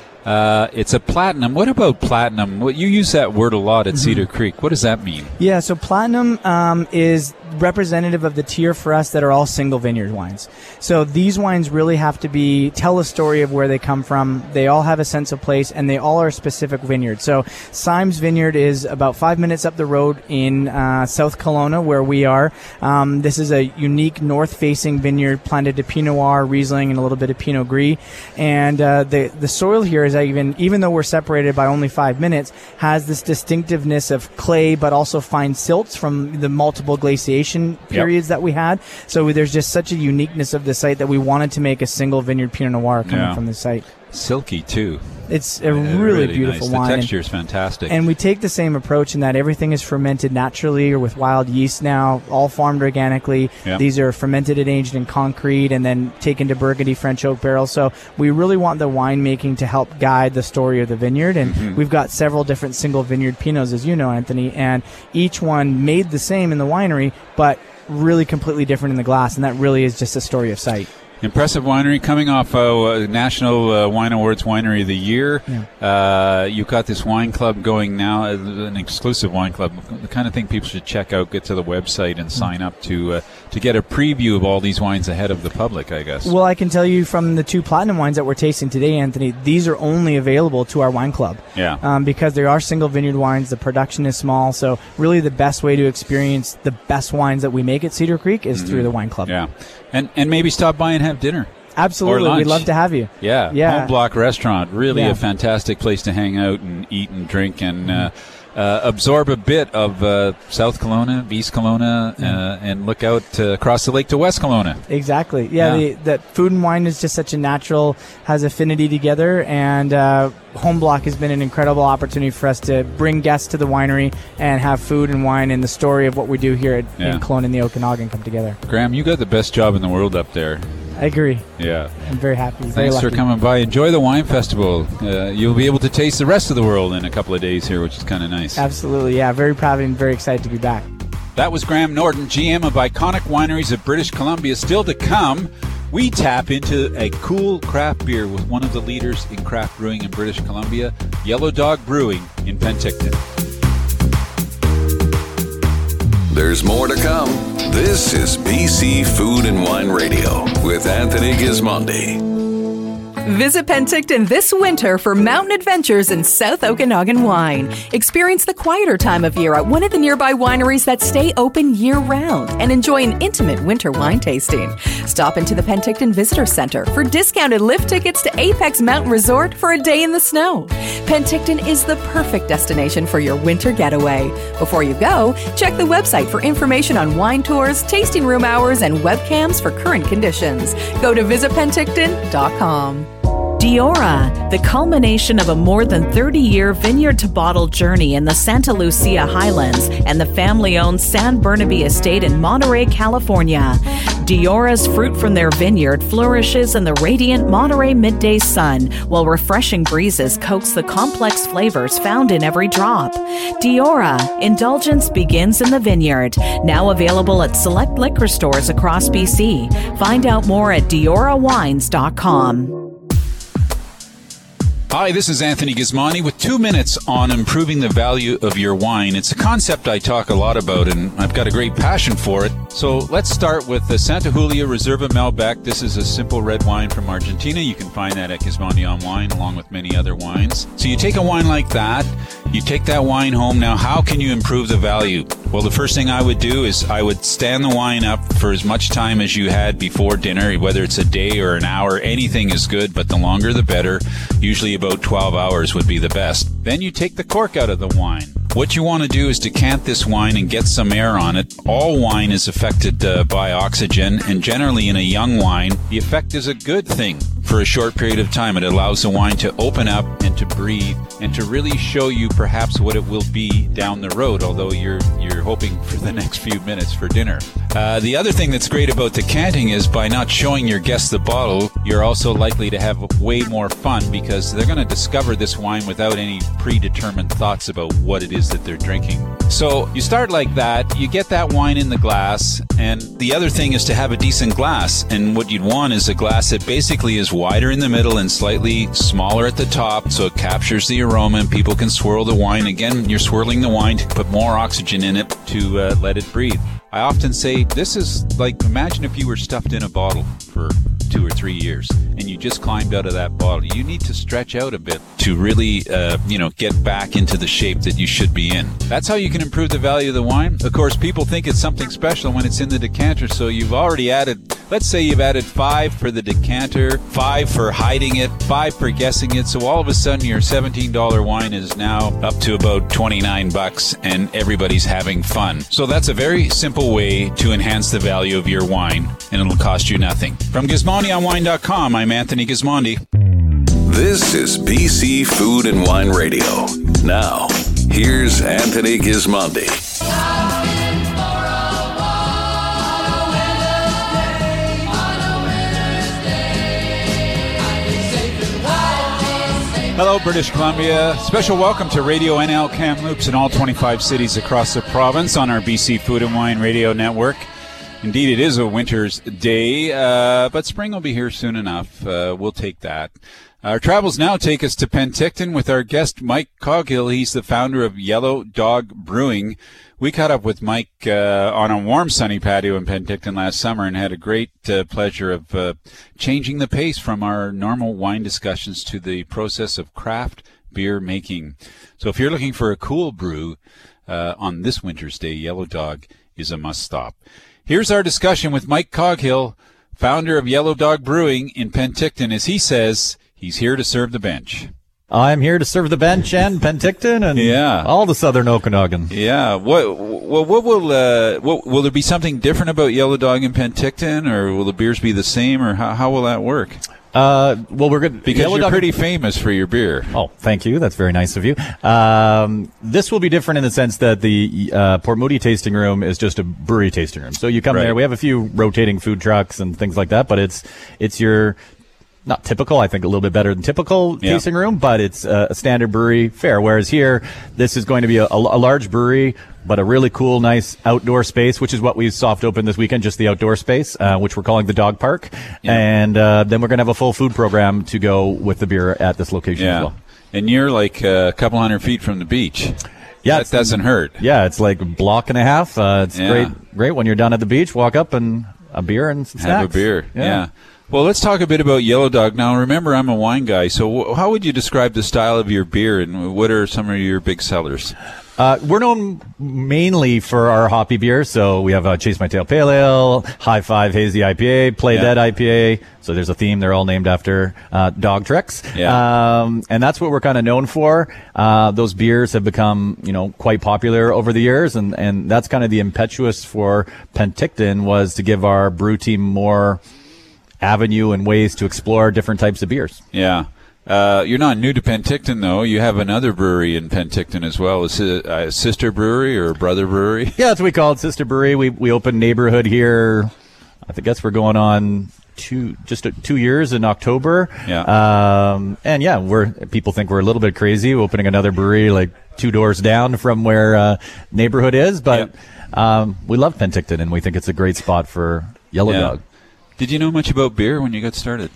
Uh, it's a platinum. What about platinum? What, you use that word a lot at Cedar Creek. What does that mean? Yeah, so platinum um, is representative of the tier for us that are all single vineyard wines. So these wines really have to be tell a story of where they come from. They all have a sense of place, and they all are a specific vineyard. So Symes Vineyard is about five minutes up the road in uh, South Kelowna, where we are. Um, this is a unique north-facing vineyard planted to Pinot Noir, Riesling, and a little bit of Pinot Gris. And uh, the the soil here is even even though we're separated by only five minutes, has this distinctiveness of clay, but also fine silts from the multiple glaciation periods that we had. So there's just such a uniqueness of the site that we wanted to make a single vineyard Pinot Noir coming Yeah. from the site. Silky, too. It's a Uh, really, beautiful nice. wine. The texture is fantastic. And we take the same approach in that everything is fermented naturally or with wild yeast now, all farmed organically. Yeah. These are fermented and aged in concrete and then taken to Burgundy French oak barrels. So we really want the winemaking to help guide the story of the vineyard. And Mhm. we've got several different single vineyard Pinots, as you know, Anthony, and each one made the same in the winery, but really completely different in the glass. And that really is just a story of sight. Impressive winery coming off uh, National uh, Wine Awards Winery of the Year. Yeah. Uh, you've got this wine club going now, uh, an exclusive wine club, the kind of thing people should check out, get to the website and sign up to uh, to get a preview of all these wines ahead of the public, I guess. Well, I can tell you from the two platinum wines that we're tasting today, Anthony, these are only available to our wine club. Yeah. Um, because they are single vineyard wines, the production is small, so really the best way to experience the best wines that we make at Cedar Creek is mm-hmm. through the wine club. Yeah. And and maybe stop by and have dinner. Absolutely. We'd love to have you. Yeah. yeah. Home Block Restaurant. Really yeah. a fantastic place to hang out and eat and drink and mm-hmm. uh, uh, absorb a bit of uh, South Kelowna, East Kelowna, mm-hmm. uh, and look out uh, across the lake to West Kelowna. Exactly. Yeah. yeah. The, the food and wine is just such a natural, has affinity together, and uh, Home Block has been an incredible opportunity for us to bring guests to the winery and have food and wine and the story of what we do here at, yeah. in Kelowna and the Okanagan come together. Graham, you got the best job in the world up there. I agree. Yeah. I'm very happy. Very Thanks lucky. for coming by. Enjoy the wine festival. Uh, you'll be able to taste the rest of the world in a couple of days here, which is kind of nice. Absolutely. Yeah. Very proud and very excited to be back. That was Graham Norton, G M of Iconic Wineries of British Columbia. Still to come, we tap into a cool craft beer with one of the leaders in craft brewing in British Columbia, Yellow Dog Brewing in Penticton. There's more to come. This is B C Food and Wine Radio with Anthony Gismondi. Visit Penticton this winter for mountain adventures in South Okanagan wine. Experience the quieter time of year at one of the nearby wineries that stay open year-round and enjoy an intimate winter wine tasting. Stop into the Penticton Visitor Center for discounted lift tickets to Apex Mountain Resort for a day in the snow. Penticton is the perfect destination for your winter getaway. Before you go, check the website for information on wine tours, tasting room hours, and webcams for current conditions. Go to visit penticton dot com. Deora, the culmination of a more than thirty-year vineyard-to-bottle journey in the Santa Lucia Highlands and the family-owned San Burnaby Estate in Monterey, California. Deora's fruit from their vineyard flourishes in the radiant Monterey midday sun, while refreshing breezes coax the complex flavors found in every drop. Deora, indulgence begins in the vineyard. Now available at select liquor stores across B C. Find out more at deora wines dot com. Hi, this is Anthony Gismondi with two minutes on improving the value of your wine. It's a concept I talk a lot about, and I've got a great passion for it. So let's start with the Santa Julia Reserva Malbec. This is a simple red wine from Argentina. You can find that at Gismondi on Wine, along with many other wines. So you take a wine like that, you take that wine home. Now, how can you improve the value? Well, the first thing I would do is I would stand the wine up for as much time as you had before dinner, whether it's a day or an hour. Anything is good, but the longer the better. Usually about twelve hours would be the best. Then you take the cork out of the wine. What you want to do is decant this wine and get some air on it. All wine is affected uh, by oxygen, and generally in a young wine, the effect is a good thing. For a short period of time, it allows the wine to open up and to breathe and to really show you perhaps what it will be down the road, although you're you're hoping for the next few minutes for dinner. Uh, the other thing that's great about decanting is by not showing your guests the bottle, you're also likely to have way more fun because they're going to discover this wine without any predetermined thoughts about what it is that they're drinking. So you start like that, you get that wine in the glass, and the other thing is to have a decent glass. And what you'd want is a glass that basically is wider in the middle and slightly smaller at the top, so it captures the aroma and people can swirl the wine. Again, you're swirling the wine to put more oxygen in it to uh, let it breathe. I often say this is like, imagine if you were stuffed in a bottle for two or three years and you just climbed out of that bottle. You need to stretch out a bit to really, uh, you know, get back into the shape that you should be in. That's how you can improve the value of the wine. Of course, people think it's something special when it's in the decanter, so you've already added, let's say you've added five for the decanter, five for hiding it, five for guessing it, so all of a sudden your seventeen dollars wine is now up to about twenty-nine bucks and everybody's having fun. So that's a very simple way to enhance the value of your wine, and it'll cost you nothing. From Gismondi on Wine dot com, I'm Anthony Gismondi. This is B C Food and Wine Radio. Now, here's Anthony Gismondi. Hello, British Columbia. Special welcome to Radio N L Kamloops in all twenty-five cities across the province on our B C Food and Wine Radio Network. Indeed, it is a winter's day, uh, but spring will be here soon enough. Uh, we'll take that. Our travels now take us to Penticton with our guest, Mike Coghill. He's the founder of Yellow Dog Brewing. We caught up with Mike uh, on a warm, sunny patio in Penticton last summer and had a great uh, pleasure of uh, changing the pace from our normal wine discussions to the process of craft beer making. So if you're looking for a cool brew uh, on this winter's day, Yellow Dog is a must-stop. Here's our discussion with Mike Coghill, founder of Yellow Dog Brewing in Penticton, as he says he's here to serve the bench. I'm here to serve the bench and Penticton and yeah. all the southern Okanagan. Yeah. What, what, what will uh, what, will there be something different about Yellow Dog in Penticton, or will the beers be the same, or how, how will that work? Uh, well, we're good because Yellow you're Dog pretty famous for your beer. Oh, thank you. That's very nice of you. Um, this will be different in the sense that the uh, Port Moody tasting room is just a brewery tasting room. So you come right. there. We have a few rotating food trucks and things like that, but it's it's your not typical. I think a little bit better than typical yeah. tasting room, but it's a, a standard brewery fare. Whereas here, this is going to be a, a, a large brewery, but a really cool, nice outdoor space, which is what we soft opened this weekend, just the outdoor space, uh, which we're calling the Dog Park. Yeah. And uh, then we're going to have a full food program to go with the beer at this location yeah. as well. And you're like a couple hundred feet from the beach. Yeah, that doesn't hurt. Yeah, it's like a block and a half. Uh, it's yeah. great, great when you're down at the beach, walk up and a beer and some snacks. Have a beer, yeah. yeah. Well, let's talk a bit about Yellow Dog. Now, remember, I'm a wine guy, so how would you describe the style of your beer, and what are some of your big sellers? Uh, we're known mainly for our hoppy beers, so we have uh, Chase My Tail Pale Ale, High Five Hazy I P A, Play yeah. Dead I P A, so there's a theme. They're all named after uh, dog tricks. Yeah. Um, and that's what we're kind of known for. Uh, those beers have become, you know, quite popular over the years, and, and that's kind of the impetus for Penticton, was to give our brew team more avenue and ways to explore different types of beers. Yeah. Uh, you're not new to Penticton, though. You have another brewery in Penticton as well. Is it a sister brewery or a brother brewery? Yeah, that's what we call it, sister brewery. We we opened neighborhood here. I think guess we're going on two just two years in October. Yeah. Um, and yeah, we're people think we're a little bit crazy opening another brewery like two doors down from where uh, neighborhood is, but yep. um, we love Penticton and we think it's a great spot for Yellow yeah. Dog. Did you know much about beer when you got started?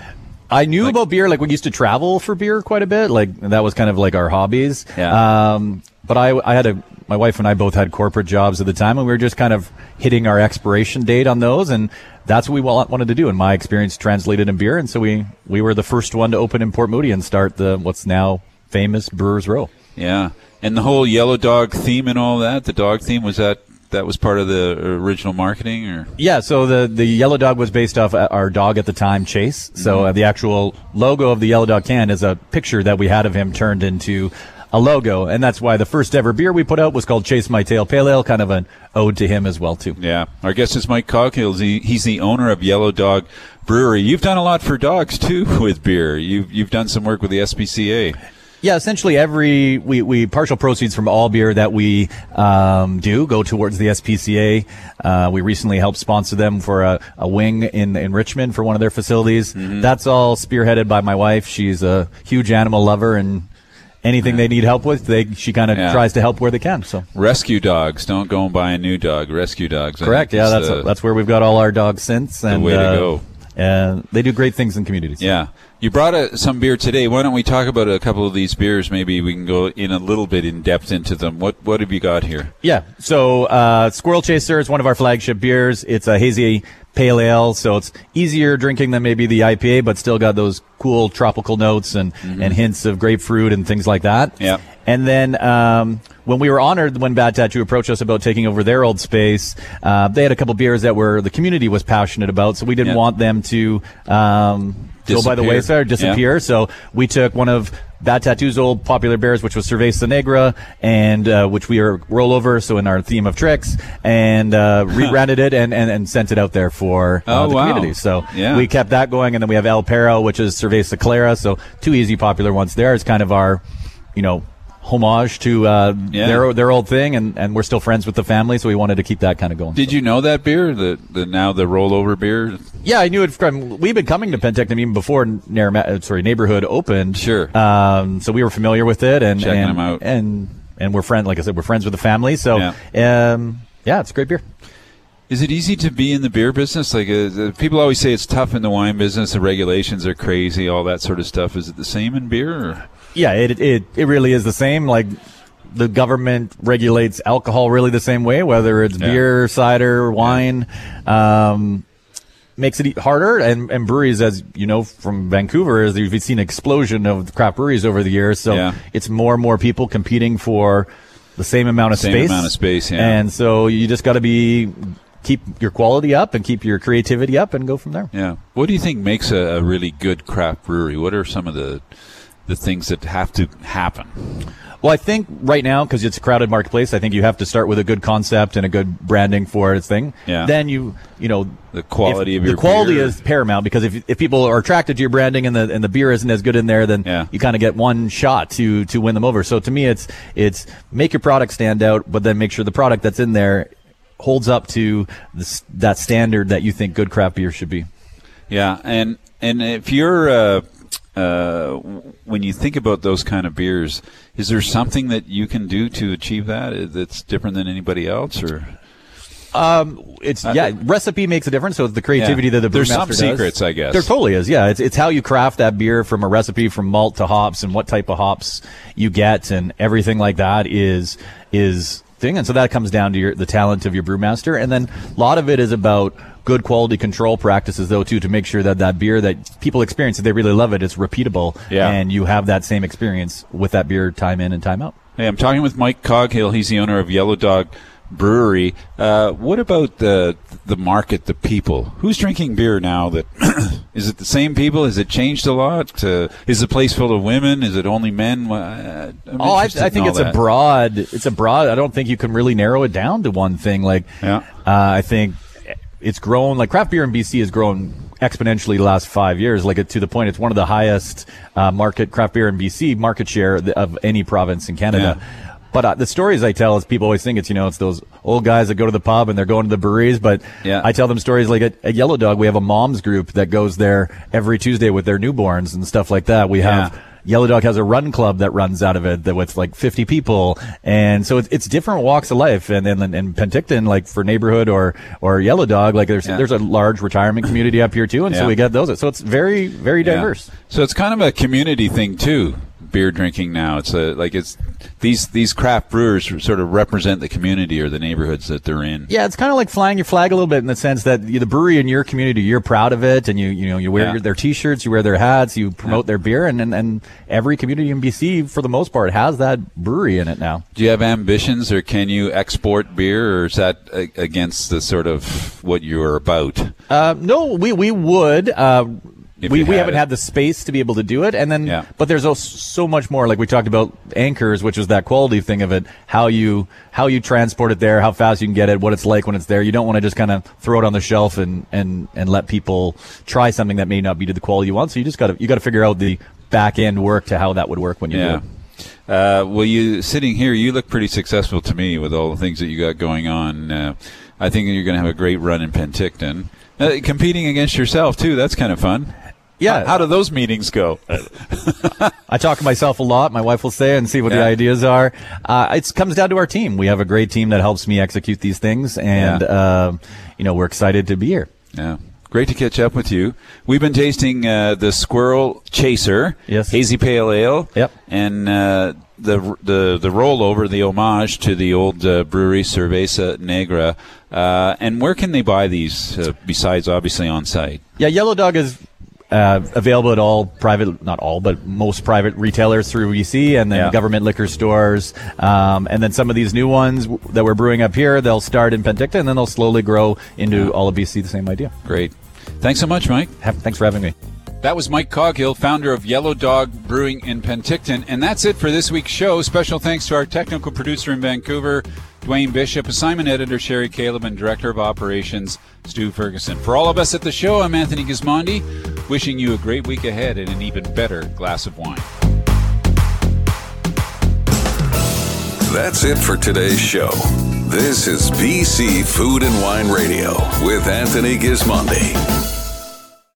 I knew like, about beer. Like, we used to travel for beer quite a bit. Like, that was kind of like our hobbies. Yeah. Um, but I, I had a, my wife and I both had corporate jobs at the time, and we were just kind of hitting our expiration date on those. And that's what we wanted to do. And my experience translated in beer. And so we, we were the first one to open in Port Moody and start the, what's now famous Brewers Row. Yeah. And the whole Yellow Dog theme and all that, the dog theme, was that, that was part of the original marketing, or? Yeah, so the, the Yellow Dog was based off our dog at the time, Chase. So Mm-hmm. uh, the actual logo of the Yellow Dog can is a picture that we had of him turned into a logo. And that's why the first ever beer we put out was called Chase My Tail Pale Ale, kind of an ode to him as well, too. Yeah. Our guest is Mike Coghill. He, he's the owner of Yellow Dog Brewery. You've done a lot for dogs, too, with beer. You've, you've done some work with the S P C A. Yeah, essentially every we, we partial proceeds from all beer that we um, do go towards the S P C A. Uh, we recently helped sponsor them for a, a wing in, in Richmond for one of their facilities. Mm-hmm. That's all spearheaded by my wife. She's a huge animal lover, and anything yeah. they need help with, they she kind of yeah. tries to help where they can. So rescue dogs, don't go and buy a new dog. Rescue dogs. Correct. Yeah, that's uh, a, that's where we've got all our dogs since. And, the way uh, to go. And they do great things in communities. Yeah. You brought a, some beer today. Why don't we talk about a couple of these beers? Maybe we can go in a little bit in depth into them. What what have you got here? Yeah. So uh, Squirrel Chaser is one of our flagship beers. It's a hazy pale ale, so it's easier drinking than maybe the I P A, but still got those cool tropical notes and, mm-hmm. and hints of grapefruit and things like that. Yeah. And then um, when we were honored when Bad Tattoo approached us about taking over their old space, uh, they had a couple beers that were the community was passionate about, so we didn't yeah. want them to um, go by the Disappear. wayside or disappear. Yeah. So we took one of Bad Tattoo's old popular beers, which was Cerveza Negra, and uh, which we are rollover, so in our theme of tricks, and uh, rebranded it and, and, and sent it out there for uh, oh, the wow. community. So yeah. we kept that going, and then we have El Perro, which is Cerveza Clara. So two easy popular ones there. It's kind of our, you know, homage to uh, yeah. their their old thing, and, and we're still friends with the family, so we wanted to keep that kind of going. Did you know that beer, the, the now the rollover beer? Yeah, I knew it from, we've been coming to Penticton even before Nair, sorry, Neighborhood opened. Sure. Um, so we were familiar with it, and Checking and, them out. and and we're friends, like I said, we're friends with the family. So Yeah. um, yeah, it's a great beer. Is it easy to be in the beer business? Like uh, people always say it's tough in the wine business. The regulations are crazy, all that sort of stuff. Is it the same in beer? Or? Yeah, it, it it really is the same. Like the government regulates alcohol really the same way, whether it's yeah. beer, cider, wine. Yeah. Um, makes it harder, and, and breweries, as you know from Vancouver, is you've seen an explosion of craft breweries over the years. So yeah. it's more and more people competing for the same amount of same space. Same amount of space, yeah. And so you just got to be keep your quality up and keep your creativity up and go from there. Yeah. What do you think makes a, a really good craft brewery? What are some of the the things that have to happen? Well, I think right now, because it's a crowded marketplace, I think you have to start with a good concept and a good branding for its thing. Yeah. Then you, you know, the quality if, of your the quality beer. is paramount, because if if people are attracted to your branding and the and the beer isn't as good in there, then yeah. you kind of get one shot to to win them over. So to me, it's it's make your product stand out, but then make sure the product that's in there holds up to this, that standard that you think good craft beer should be. Yeah, and and if you're uh, uh, when you think about those kind of beers, is there something that you can do to achieve that that's different than anybody else, or? Um, it's uh, yeah, recipe makes a difference. So it's the creativity yeah. that the there's brewmaster some does. secrets, I guess. There totally is. Yeah, it's it's how you craft that beer from a recipe, from malt to hops, and what type of hops you get, and everything like that is is thing. And so that comes down to your the talent of your brewmaster, and then a lot of it is about good quality control practices, though, too, to make sure that that beer that people experience, if they really love it, it's repeatable, yeah. and you have that same experience with that beer time in and time out. Hey, I'm talking with Mike Coghill. He's the owner of Yellow Dog Brewery. Uh, what about the the market, the people? Who's drinking beer now? That is it the same people? Has it changed a lot? Uh, is the place full of women? Is it only men? Uh, oh, I, I think it's that. a broad. It's a broad. I don't think you can really narrow it down to one thing. Like, yeah. uh, I think it's grown. Like craft beer in B C has grown exponentially the last five years. Like to the point, it's one of the highest uh, market craft beer in B C market share of any province in Canada. Yeah. But uh, the stories I tell is people always think it's, you know, it's those old guys that go to the pub and they're going to the breweries. But yeah. I tell them stories like at, at Yellow Dog, we have a moms group that goes there every Tuesday with their newborns and stuff like that. We have yeah. Yellow Dog has a run club that runs out of it that with like fifty people. And so it's, it's different walks of life. And then in Penticton, like for neighborhood or, or Yellow Dog, like there's, yeah. there's a large retirement community up here too. And yeah. so we get those. So it's very, very diverse. Yeah. So it's kind of a community thing too. Beer drinking now, it's a, like it's these these craft brewers sort of represent the community or the neighborhoods that they're in. Yeah, it's kind of like flying your flag a little bit in the sense that the brewery in your community, you're proud of it, and you you know you wear yeah. your, their T-shirts, you wear their hats, you promote yeah. their beer, and, and and every community in B C for the most part has that brewery in it now. Do you have ambitions, or can you export beer, or is that against the sort of what you're about? Uh, no, we we would. Uh, If we we had haven't it. had the space to be able to do it, and then yeah. but there's also so much more. Like we talked about anchors, which was that quality thing of it, how you how you transport it there, how fast you can get it, what it's like when it's there. You don't want to just kind of throw it on the shelf and and and let people try something that may not be to the quality you want. So you just got to you got to figure out the back end work to how that would work when you yeah. do it. Uh, well, you sitting here, you look pretty successful to me with all the things that you got going on. Uh, I think you're going to have a great run in Penticton. Uh, competing against yourself too, that's kind of fun. Yeah. How, how do those meetings go? I talk to myself a lot. My wife will say and see what yeah. the ideas are. Uh, it comes down to our team. We have a great team that helps me execute these things, and yeah. uh, you know we're excited to be here. Yeah. Great to catch up with you. We've been tasting uh, the Squirrel Chaser, yes. hazy pale ale, yep. and uh, the the the rollover, the homage to the old uh, brewery Cerveza Negra. Uh, and where can they buy these uh, besides obviously on site? Yeah, Yellow Dog is uh, available at all private, not all, but most private retailers through E C, and then yeah. government liquor stores. Um, and then some of these new ones w- that we're brewing up here, they'll start in Penticton, and then they'll slowly grow into yeah. all of B C. The same idea. Great. Thanks so much, Mike. Have, thanks for having me. That was Mike Coghill, founder of Yellow Dog Brewing in Penticton. And that's it for this week's show. Special thanks to our technical producer in Vancouver, Dwayne Bishop, assignment editor Sherry Caleb, and director of operations Stu Ferguson. For all of us at the show, I'm Anthony Gismondi, wishing you a great week ahead and an even better glass of wine. That's it for today's show. This is B C Food and Wine Radio with Anthony Gismondi.